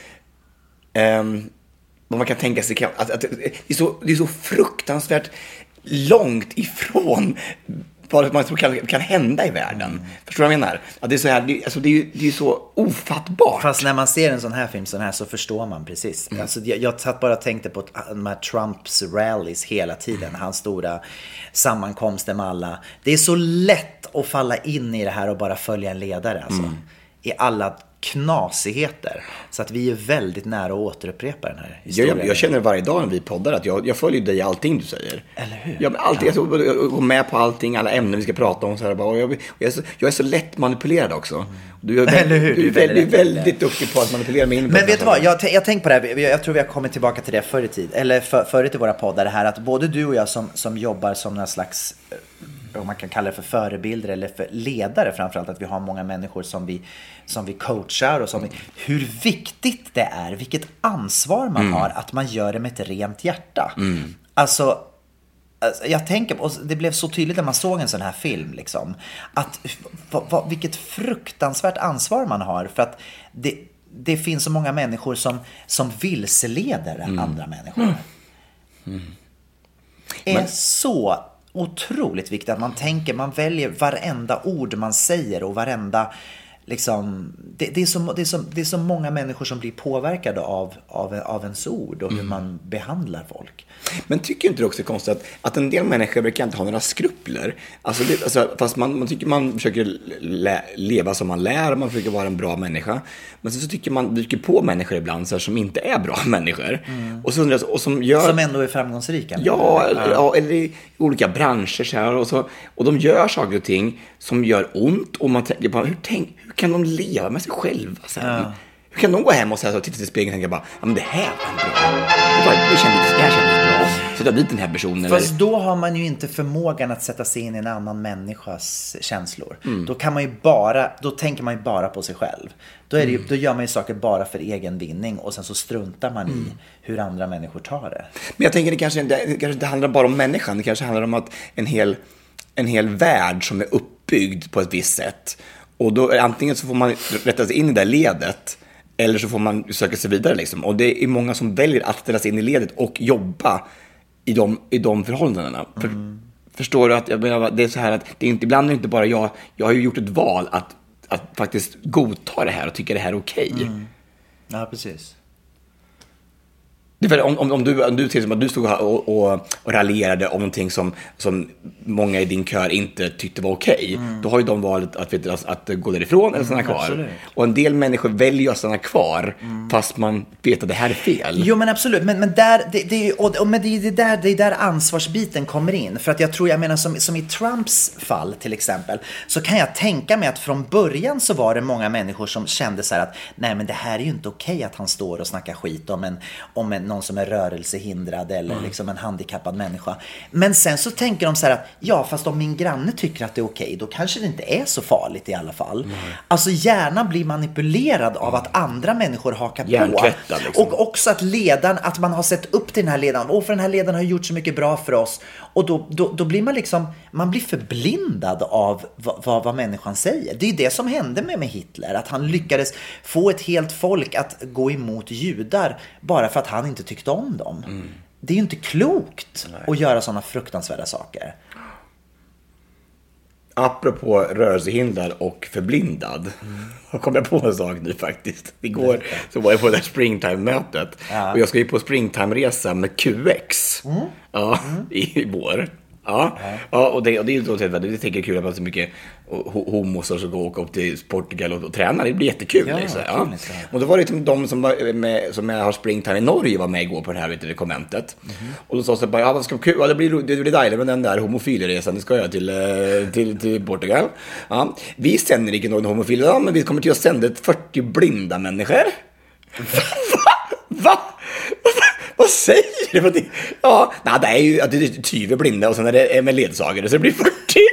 vad man kan tänka sig. Att det är så fruktansvärt långt ifrån vad man tror kan hända i världen. Förstår du vad jag menar? Att det är så här, det är så ofattbart. Fast när man ser en sån här film så förstår man precis. Alltså, jag satt bara och tänkte på de här Trumps rallies hela tiden. Hans stora sammankomster med alla. Det är så lätt att falla in i det här och bara följa en ledare. Alltså. I alla knasigheter. Så att vi är väldigt nära att återupprepa den här historien. Jag känner varje dag när vi poddar att jag följer dig i allting du säger. Eller hur? Ja, men allting, jag går med på allting, alla ämnen vi ska prata om. Så här, bara, jag är så lätt manipulerad också. Eller hur? Du är väldigt duktig på att manipulera mig in. Men vet du vad, jag tänker på det här. Jag tror vi har kommit tillbaka till det förut i våra poddar. Det här att både du och jag som jobbar som någon slags, om man kan kalla det för förebilder eller för ledare, framförallt att vi har många människor som vi coachar och hur viktigt det är, vilket ansvar man har att man gör det med ett rent hjärta. Alltså jag tänker, och det blev så tydligt när man såg en sån här film liksom, att vilket fruktansvärt ansvar man har, för att det finns så många människor som vilseleder andra människor. Är så otroligt viktigt att man väljer varenda ord man säger och varenda liksom, det är så många människor som blir påverkade av ens ord och hur man behandlar folk. Men tycker inte det också är konstigt att en del människor brukar inte ha några skrupler? Alltså, fast man tycker man försöker leva som man lär, man försöker vara en bra människa. Men så tycker man dyker på människor ibland så här, som inte är bra människor. Och som ändå är framgångsrika. Ja, eller i olika branscher så här, och de gör saker och ting som gör ont, och man tänker bara, hur kan de leva med sig själva sen? Hur kan de gå hem och titta i spegeln och tänka bara, ja men det här var bra. Det kändes bra. Så det blir den här personen. Fast då har man ju inte förmågan att sätta sig in i en annan människas känslor. Då tänker man ju bara på sig själv. Då gör man ju saker bara för egen vinning, och sen så struntar man i hur andra människor tar det. Men jag tänker det kanske inte handlar bara om människan. Det kanske handlar om att en hel värld som är uppbyggd på ett visst sätt. Och då antingen så får man rätta sig in i det ledet, eller så får man söka sig vidare liksom. Och det är många som väljer att ställa sig in i ledet och jobba i de förhållandena. Förstår du att jag menar, det är så här att det är inte, ibland är det inte bara jag har ju gjort ett val att faktiskt godta det här och tycka det här är okej. Ja, precis. Det är för om du till exempel, du stod och raljerade om någonting som många i din kör inte tyckte var okej. Då har ju de valet att gå därifrån eller stanna kvar. Absolut. Och en del människor väljer att stanna kvar fast man vet att det här är fel. Jo, men absolut. Men där, det är där ansvarsbiten kommer in. För att jag menar som i Trumps fall till exempel, så kan jag tänka mig att från början så var det många människor som kände så här att nej, men det här är ju inte okej att han står och snackar skit om någon som är rörelsehindrad eller liksom en handikappad människa. Men sen så tänker de så här att ja, fast om min granne tycker att det är okej, då kanske det inte är så farligt i alla fall. Alltså hjärnan blir manipulerad av att andra människor hakar på. Liksom. Och också att man har sett upp till den här ledaren. Och för den här ledaren har gjort så mycket bra för oss. Och då blir man liksom, man blir förblindad av vad människan säger. Det är det som hände med Hitler. Att han lyckades få ett helt folk att gå emot judar bara för att han inte tyckte om dem. Det är ju inte klokt att göra sådana fruktansvärda saker. Apropå rörelsehindrad och förblindad, kom jag på en sak nu faktiskt. Igår så var jag på det här Springtime-mötet. Och jag ska ju på Springtime-resa med QX i vår. Ja, och det är ju då det tycker jag kul att så mycket homos som ska åka upp till Portugal och träna. Det blir jättekul. Och då var det liksom de som jag har Springtime i Norge var med igår på det här konventet. Och då sa så bara, vad ska kul, det blir dejligt med den där homofilresan, det ska jag till Portugal. Ja. Vi sänder inte någon homofil, men vi kommer till att sända 40 blinda människor. Va? Vad säger du? Ja, det är ju att det är 20 blinda och sen är det med ledsagare så det blir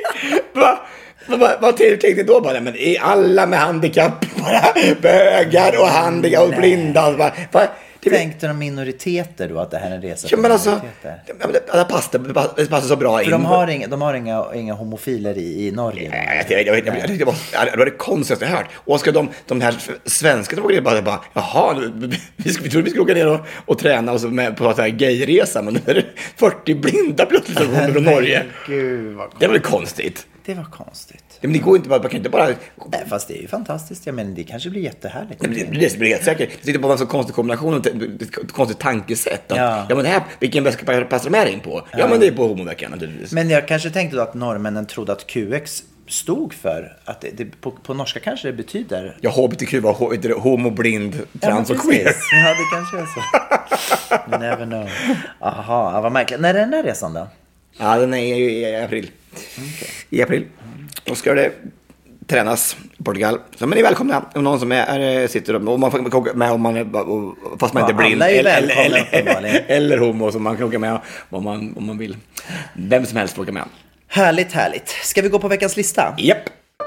40. Vad tänkte ni då bara? Men är alla med handikapp bara bögar och handikapp och blinda? Tänkte de minoriteter då att det här är en resa för minoriteter? Det passar så bra in. För de har inga homofiler i Norge. Det var det konstigaste jag hört. Och ska de här svenska som åker bara jaha, vi trodde vi skulle åka ner och träna och så med på så här gayresa, men nu är det 40 blinda plötsligt som kommer från Norge. Det var konstigt. Det var konstigt. Men det går inte bara, man kan inte bara... Nej, fast det är ju fantastiskt. Jag menar, det kanske blir jättehärligt. Det blir helt säkert. Det sitter bara en så konstig kombination och ett konstigt tankesätt. Ja, men det här, vilken väska passar de här in på? Ja, men det är på homoveckan naturligtvis. Men jag kanske tänkte då att norrmännen trodde att QX stod för att på norska kanske det betyder... Ja, HBTQ var homo, blind, trans och queer. Ja, det kanske är så. You never know. Aha, vad märkligt. När är den här resan då? Ja, den är i april. Okay. I april. Då ska det tränas i Portugal. Så men ni är välkomna. Om någon som sitter och man får åka med om man är, fast man inte är blind eller homo, så man kan åka med om man vill. Vem som helst får åka med. Härligt. Ska vi gå på veckans lista? Japp.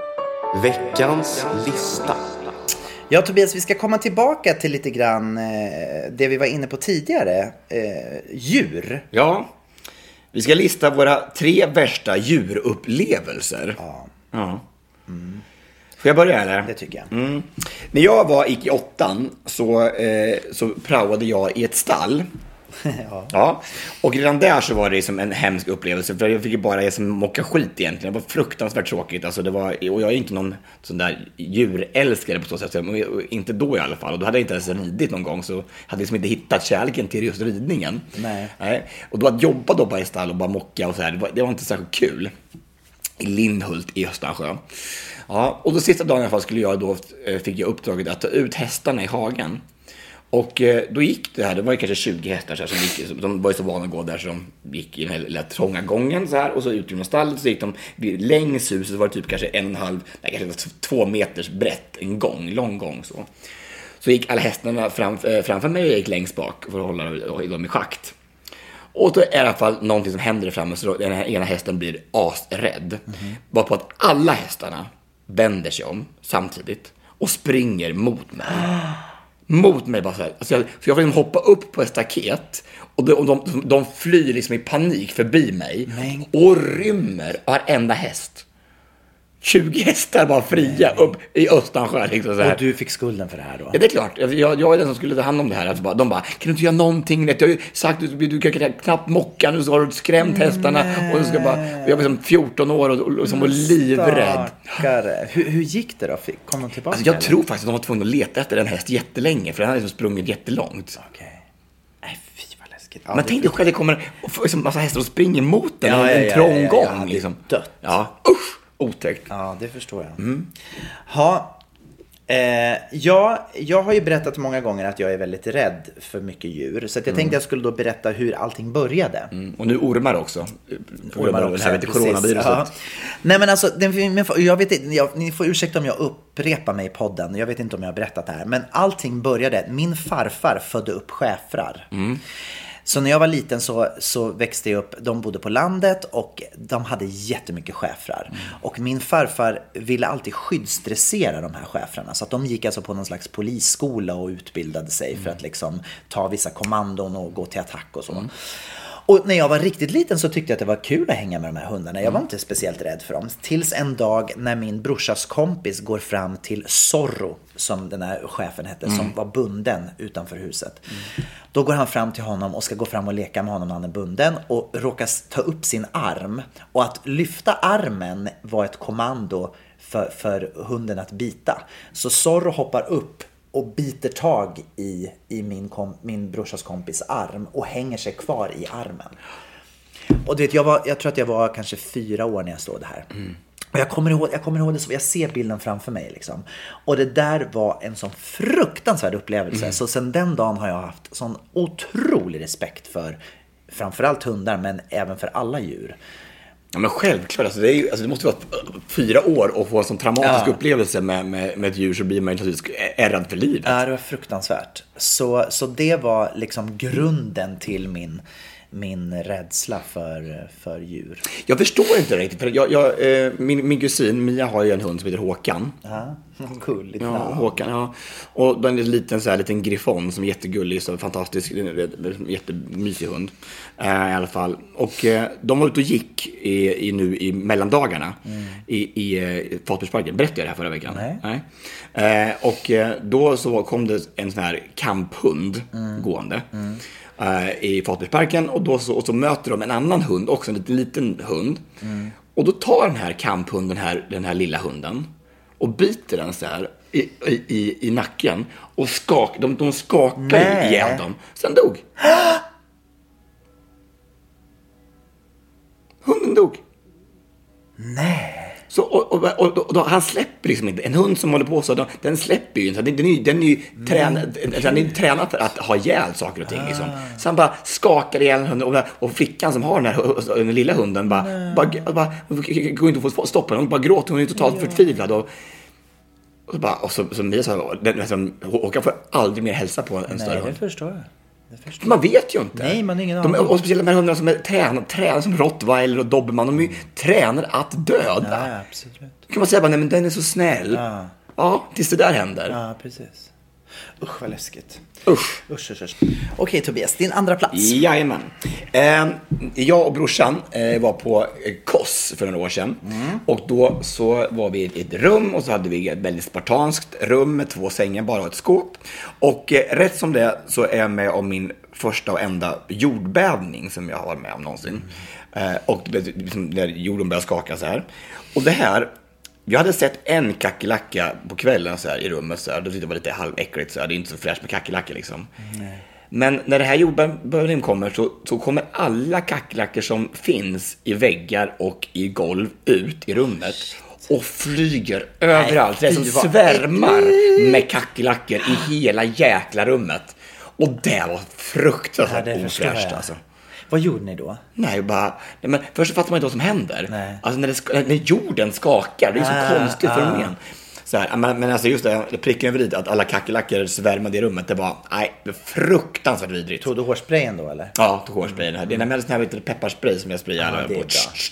Veckans lista. Ja, Tobias, vi ska komma tillbaka till lite grann det vi var inne på tidigare. Djur. Ja. Vi ska lista våra 3 värsta djurupplevelser. Ja. Får jag börja eller? Det tycker jag. När jag gick i 8 så praoade jag i ett stall. Ja. Och redan där så var det som en hemsk upplevelse. För jag fick ju bara mocka skit egentligen. Det var fruktansvärt tråkigt. Alltså och jag är inte någon sån där djurälskare på så sätt. Inte då i alla fall. Och då hade jag inte ens ridit någon gång. Så hade jag liksom inte hittat kärleken till just ridningen. Nej. Och då att jobba då bara i stall och bara mocka och så här, det var inte särskilt kul. I Lindhult i Östansjö. Ja, och då sista dagen i alla fall fick jag uppdraget att ta ut hästarna i hagen. Och då gick det här, det var ju kanske 20 hästar så här, som gick, de var ju så vana att gå där så de gick i den här lilla trånga gången så här, och så ut genom stallet så gick de längs huset, så var det typ kanske kanske 2 meters brett, en lång gång så. Så gick alla hästarna framför mig och jag gick längst bak för att hålla dem i schakt. Och då är det i alla fall någonting som händer framme, så den här ena hästen blir asrädd. Bara på att alla hästarna vänder sig om samtidigt och springer mot mig. Mot mig bara så här. Alltså jag får hoppa upp på ett staket och de flyr liksom i panik förbi mig och rymmer varenda häst. 20 hästar bara fria upp i Östansjö. Liksom så här. Och du fick skulden för det här då? Ja, det är klart. Jag är den som skulle ta hand om det här. Alltså de bara, kan du inte göra någonting? Jag har ju sagt, du kan knappt mocka. Nu så har du skrämt hästarna. Och du ska bara, jag var som 14 år och livrädd. Hur gick det då? Kom de tillbaka? Alltså, jag tror faktiskt att de var tvungna att leta efter en häst jättelänge. För den hade liksom sprungit jättelångt. Okej. Nej, fy vad läskigt. Men tänk dig själv, det kommer en massa hästar och springer mot den. En trång gång. Liksom. Dött. Ja, usch. Otäckt. Ja, det förstår jag. Jag har ju berättat många gånger att jag är väldigt rädd för mycket djur. Så att jag tänkte jag skulle då berätta hur allting började. Och nu ormar också. Ormar också, det här coronaviruset. Ja. Nej, men alltså, ni får ursäkta om jag upprepar mig i podden. Jag vet inte om jag har berättat det här. Men allting började, min farfar födde upp schäfrar. Så när jag var liten så växte jag upp, de bodde på landet och de hade jättemycket schäfrar. Och min farfar ville alltid skyddsdressera de här schäfrarna. Så att de gick alltså på någon slags polisskola och utbildade sig för att liksom ta vissa kommandon och gå till attack och så. Och när jag var riktigt liten så tyckte jag att det var kul att hänga med de här hundarna. Jag var inte speciellt rädd för dem. Tills en dag när min brorsas kompis går fram till Zorro, som den här chefen hette, som var bunden utanför huset. Då går han fram till honom och ska gå fram och leka med honom när han är bunden och råkar ta upp sin arm. Och att lyfta armen var ett kommando för hunden att bita. Så Zorro hoppar upp och biter tag i min brorsas kompis arm och hänger sig kvar i armen. Och du vet, jag tror att jag var kanske 4 år när jag såg det här. Och jag kommer ihåg det så, jag ser bilden framför mig liksom. Och det där var en sån fruktansvärd upplevelse. Så sen den dagen har jag haft sån otrolig respekt för framförallt hundar, men även för alla djur. Ja, men självklart, alltså det måste vara 4 år och få en sån traumatisk upplevelse med ett djur, så blir man naturligtvis ärrad för livet. Ja, det var fruktansvärt. Så det var liksom grunden till min rädsla för djur. Jag förstår inte riktigt, för min kusin Mia har ju en hund som heter Håkan. Ja, gulligt. Ja, Håkan, ja. Och den är en liten griffon som är jättegullig, så fantastisk, jättemysig hund i alla fall. Och de var ute och gick nu i mellandagarna i Fatbursparken. Berättade jag det här förra veckan? Nej. Och då så kom det en sån här kamphund gående i Fatbursparken, och då så möter de en annan hund, också en liten hund. Och då tar den här kamphunden den här lilla hunden och biter den så här i nacken och de skakar ihjäl dem. Sen dog. Hunden dog. Nej. Så, och då, han släpper liksom inte. En hund som håller på så, den släpper ju inte. Den är ju tränad för att ha ihjäl saker och ting. Liksom. Så han bara skakar ihjäl hunden. Och flickan som har den lilla hunden bara går inte att få stoppen. Hon bara gråter. Hon är totalt förtvivlad. Och så Mia sa, Håkan får aldrig mer hälsa på en större hund. Nej, det förstår jag. Man vet ju inte. Nej, man har ingen aning. Och speciellt de här hundarna som är tränade som Rottweiler och Dobermann, de är ju tränade att döda. Ja, absolut. Då kan man säga bara, nej men den är så snäll. Ja, tills det där händer. Ja, precis. Usch, vad läskigt. Usch. Okej, Tobias, din andra plats. Jajamän. Jag och brorsan var på Kos för några år sedan. Och då så var vi i ett rum, och så hade vi ett väldigt spartanskt rum med 2 sängar, bara ett skåp. Och rätt som det så är jag med om min första och enda jordbävning som jag har varit med om någonsin. Och där jorden började skaka så här. Och det här, jag hade sett en kackerlacka på kvällen så här i rummet så här. Då tyckte det var lite halväckligt så här. Det är inte så fräscht med kackerlackor liksom. Nej. Men när det här jordbävningen kommer så kommer alla kackerlackor som finns i väggar och i golv ut i rummet och flyger överallt. Det är som svärmar med kackerlackor i hela jäkla rummet. Och det var fruktansvärt ofräscht alltså. Vad gjorde ni då? Nej, men först fattar man inte vad som händer. Nej. Alltså när jorden skakar, det är så konstigt fenomen. Så här, men alltså just det pricken över dit, att alla kackerlackor svärmade i rummet, det var fruktansvärt vidrigt. Tog du hårsprayen då eller? Ja, tog hårsprayen. Det är med sån här pepparspray som jag sprayar på.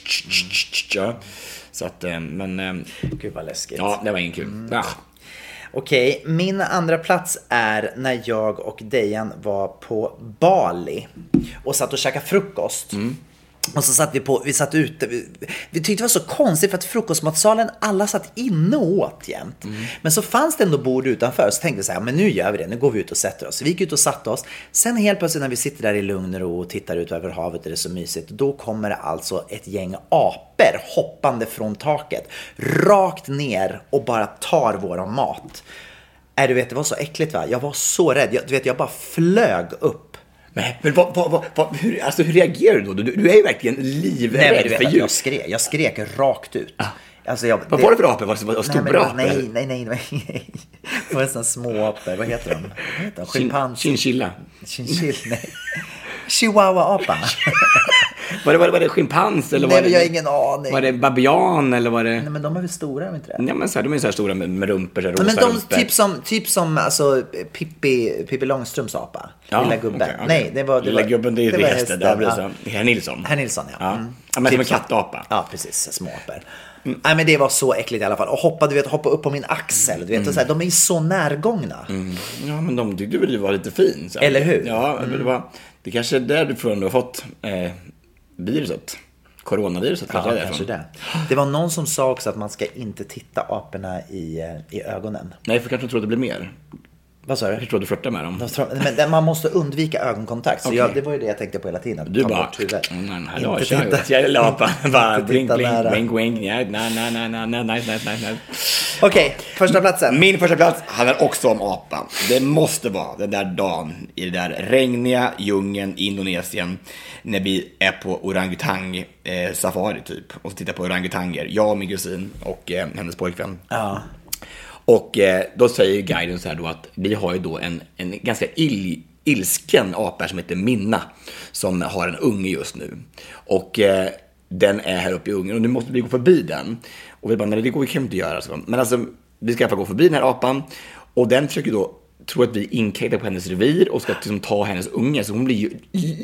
Så att men gud vad läskigt. Ja, det var ingen kul. Ja. Okej, min andra plats är när jag och Dejan var på Bali och satt och käkade frukost. Och så satt vi satt ute. Vi tyckte det var så konstigt för att frukostmatsalen, alla satt inne och åt jämt. Men så fanns det ändå bord utanför. Så tänkte vi så här, men nu gör vi det. Nu går vi ut och sätter oss. Så vi gick ut och satte oss. Sen helt plötsligt när vi sitter där i lugn och ro och tittar ut över havet, det är så mysigt. Då kommer det alltså ett gäng apor hoppande från taket. Rakt ner och bara tar våran mat. Du vet, det var så äckligt, va? Jag var så rädd. Jag bara flög upp. Men hur reagerar du då? Du är ju verkligen livrädd för djur. Jag skrek rakt ut. Alltså vad var det för apor? Var det stora apor? Nej. Det var nästan små apor. Vad heter de? Schimpans. Chinchilla, nej. Chihuahua-apa. Var det schimpans eller nej, men jag har ingen aning. Var det babian eller var det? Nej, men de är väl stora, är inte det? Ja, men så här, de är så här stora med rumpor, rosa men de rumpor. typ som alltså Pippi Långstrumps apa. Lilla gubben. Okay. Nej, det var lilla gubben, det är ju hästen. Det blir så. Herr Nilsson, ja. Men typ som en kattapa. Ja, precis, små apor. Nej, men det var så äckligt i alla fall. Och hoppa upp på min axel, du vet, och så här, de är så närgångna. Ja, men de tyckte väl du var lite fin. Så. Eller hur? Ja, det kanske är där du har fått viruset. Coronaviruset. Kanske det. Det var någon som sa också att man ska inte titta aporna i ögonen. Nej, för kanske de tror att det blir mer. Vad sa du? Jag tror att du flörtar med dem. Men man måste undvika ögonkontakt. Så det var ju det jag tänkte på hela tiden. Du bara, nej. Okej, första platsen. Min första plats handlar också om apan. Det måste vara den där dagen i det där regniga djungeln i Indonesien när vi är på orangutang safari typ och tittar på orangutanger. Jag och min kusin och hennes pojkvän. Ja. Och då säger guiden så här då att vi har ju då en ganska ilsken apa som heter Minna som har en unge just nu. Och den är här uppe i ungen och nu måste vi gå förbi den. Och vi bara, nej det går vi kan inte göra. Så. Men alltså, vi ska i alla fall gå förbi den här apan och den försöker då tro att vi inkräktar på hennes revir och ska liksom ta hennes unge. Så hon blir ju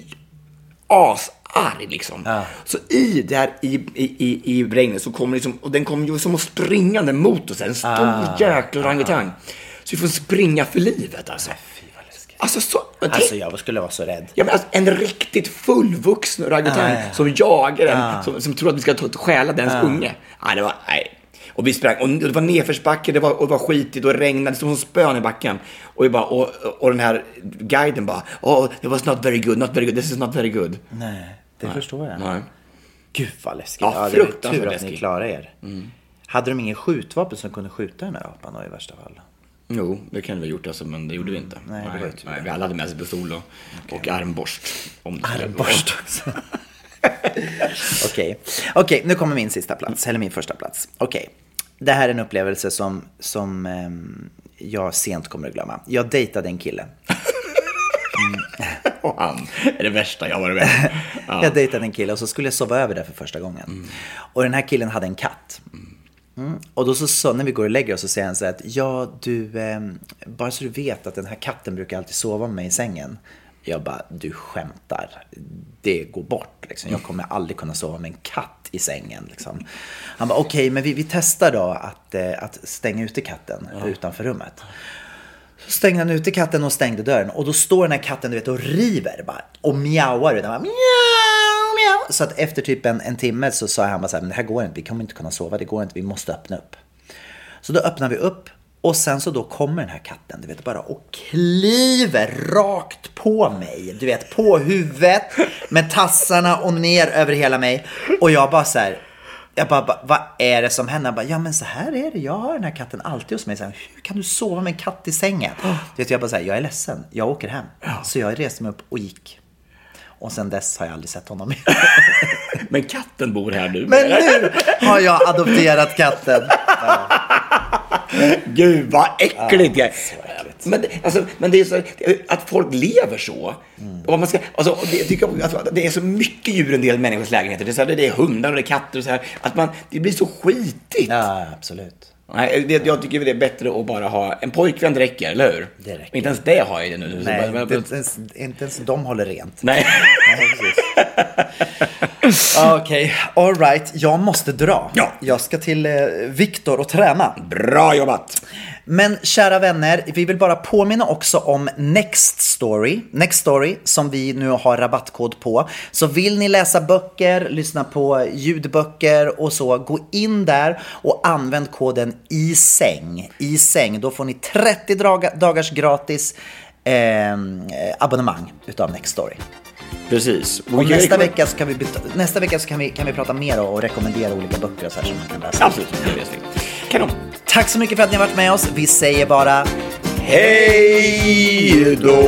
asarg liksom. Ja. Så i regnet så kommer liksom, och den kommer ju som att springande mot oss, en stor jäkla orangutang. Så vi får springa för livet alltså. Alltså jag skulle vara så rädd. Ja, men alltså, en riktigt fullvuxen orangutang som jagar den, som tror att vi ska stjäla dens unge. Det var, nej. Och vi sprang, och det var nedförsbacke, det var skitigt och regnade, det stod som spön i backen. Och vi bara, och den här guiden bara, it was not very good, this is not very good. Nej, det förstår jag. Nej. Gud vad läskigt. Ja, det var tur att ni klarade er. Hade de ingen skjutvapen som kunde skjuta den här apan då i värsta fall? Jo, det kan vi ha gjort alltså, men det gjorde vi inte. Nej, vi alla hade med sig pistol och armborst. Armborst också. Okej, nu kommer min sista plats, eller min första plats. Okej, det här är en upplevelse som jag sent kommer att glömma. Jag dejtade en kille. Och han är det värsta jag varit med. Ja. Jag dejtade en kille och så skulle jag sova över där för första gången. Och den här killen hade en katt. Och då så när vi går och lägger oss så säger han så att bara så du vet att den här katten brukar alltid sova med mig i sängen. Jag bara, du skämtar. Det går bort liksom. Jag kommer aldrig kunna sova med en katt i sängen liksom. Han bara, okej, men vi testar då att stänga ute katten utanför rummet. Så stängde han ute katten och stängde dörren. Och då står den här katten, du vet, och river bara, och mjauar. Den bara, mjau. Så att efter typ en timme så sa han bara så här, men det här går inte, vi kommer inte kunna sova, det går inte, vi måste öppna upp. Så då öppnar vi upp. Och sen så då kommer den här katten, du vet, bara och kliver rakt på mig. Du vet, på huvudet med tassarna och ner över hela mig. Och jag bara så här, vad är det som händer? Jag bara, ja men så här är det, jag har den här katten alltid hos mig. Så här, hur kan du sova med en katt i sängen? Du vet, jag bara så här, jag är ledsen, jag åker hem. Så jag reste mig upp och gick. Och sen dess har jag aldrig sett honom mer. Men katten bor här nu. Men nu har jag adopterat katten. Ja. Gud vad äckligt. Men det är så att folk lever så. Och man ska, alltså, det är så mycket djur i en del människors lägenheter. Det är hundar och det är katter och så här, att det blir så skitigt. Ja, absolut. Nej, jag tycker det är bättre att bara ha en pojkvän räcker, eller hur? Det räcker. Inte ens det har jag det nu. Nej, inte ens de håller rent. Nej. Okej, all right. Jag måste dra. Ja. Jag ska till Viktor och träna. Bra jobbat. Men kära vänner, vi vill bara påminna också om Next Story som vi nu har rabattkod på. Så vill ni läsa böcker, lyssna på ljudböcker och så, gå in där och använd koden ISÄNG. Då får ni 30 dagars gratis abonnemang utav Next Story. Precis. Och nästa vecka så kan vi prata mer och rekommendera olika böcker och så här som man kan läsa. Absolut, det vet vi. Kanon. Tack så mycket för att ni har varit med oss. Vi säger bara hej då!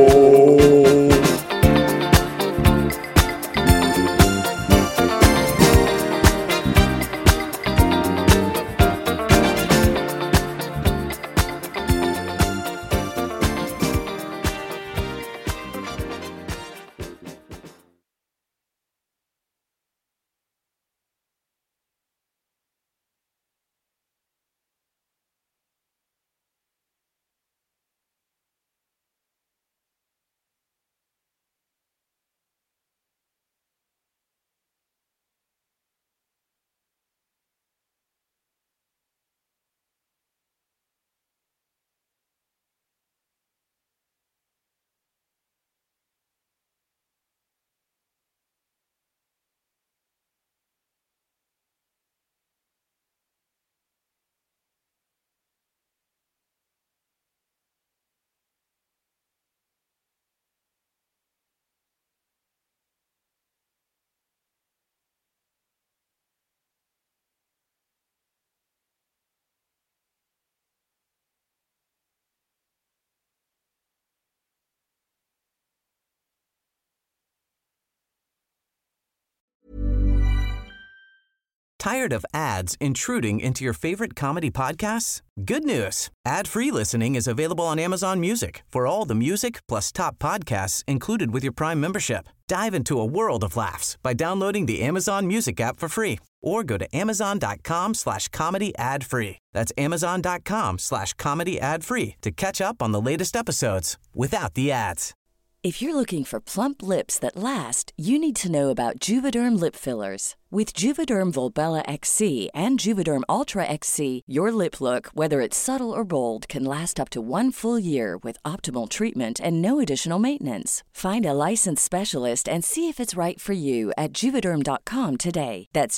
Tired of ads intruding into your favorite comedy podcasts? Good news. Ad-free listening is available on Amazon Music for all the music plus top podcasts included with your Prime membership. Dive into a world of laughs by downloading the Amazon Music app for free or go to amazon.com/comedy ad-free. That's amazon.com/comedy ad-free to catch up on the latest episodes without the ads. If you're looking for plump lips that last, you need to know about Juvederm lip fillers. With Juvederm Volbella XC and Juvederm Ultra XC, your lip look, whether it's subtle or bold, can last up to 1 full year with optimal treatment and no additional maintenance. Find a licensed specialist and see if it's right for you at Juvederm.com today. That's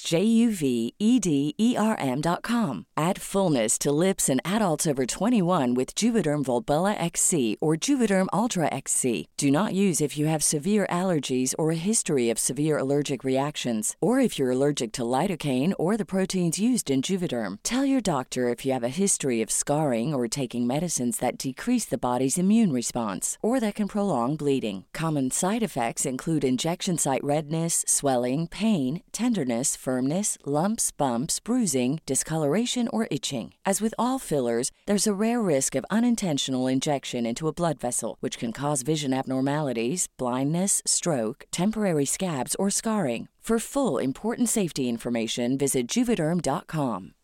JUVEDERM.com. Add fullness to lips in adults over 21 with Juvederm Volbella XC or Juvederm Ultra XC. Do not use if you have severe allergies or a history of severe allergic reactions, or if you're allergic to lidocaine or the proteins used in Juvederm. Tell your doctor if you have a history of scarring or taking medicines that decrease the body's immune response or that can prolong bleeding. Common side effects include injection site redness, swelling, pain, tenderness, firmness, lumps, bumps, bruising, discoloration, or itching. As with all fillers, there's a rare risk of unintentional injection into a blood vessel, which can cause vision abnormalities, blindness, stroke, temporary scabs, or scarring. For full, important safety information, visit Juvederm.com.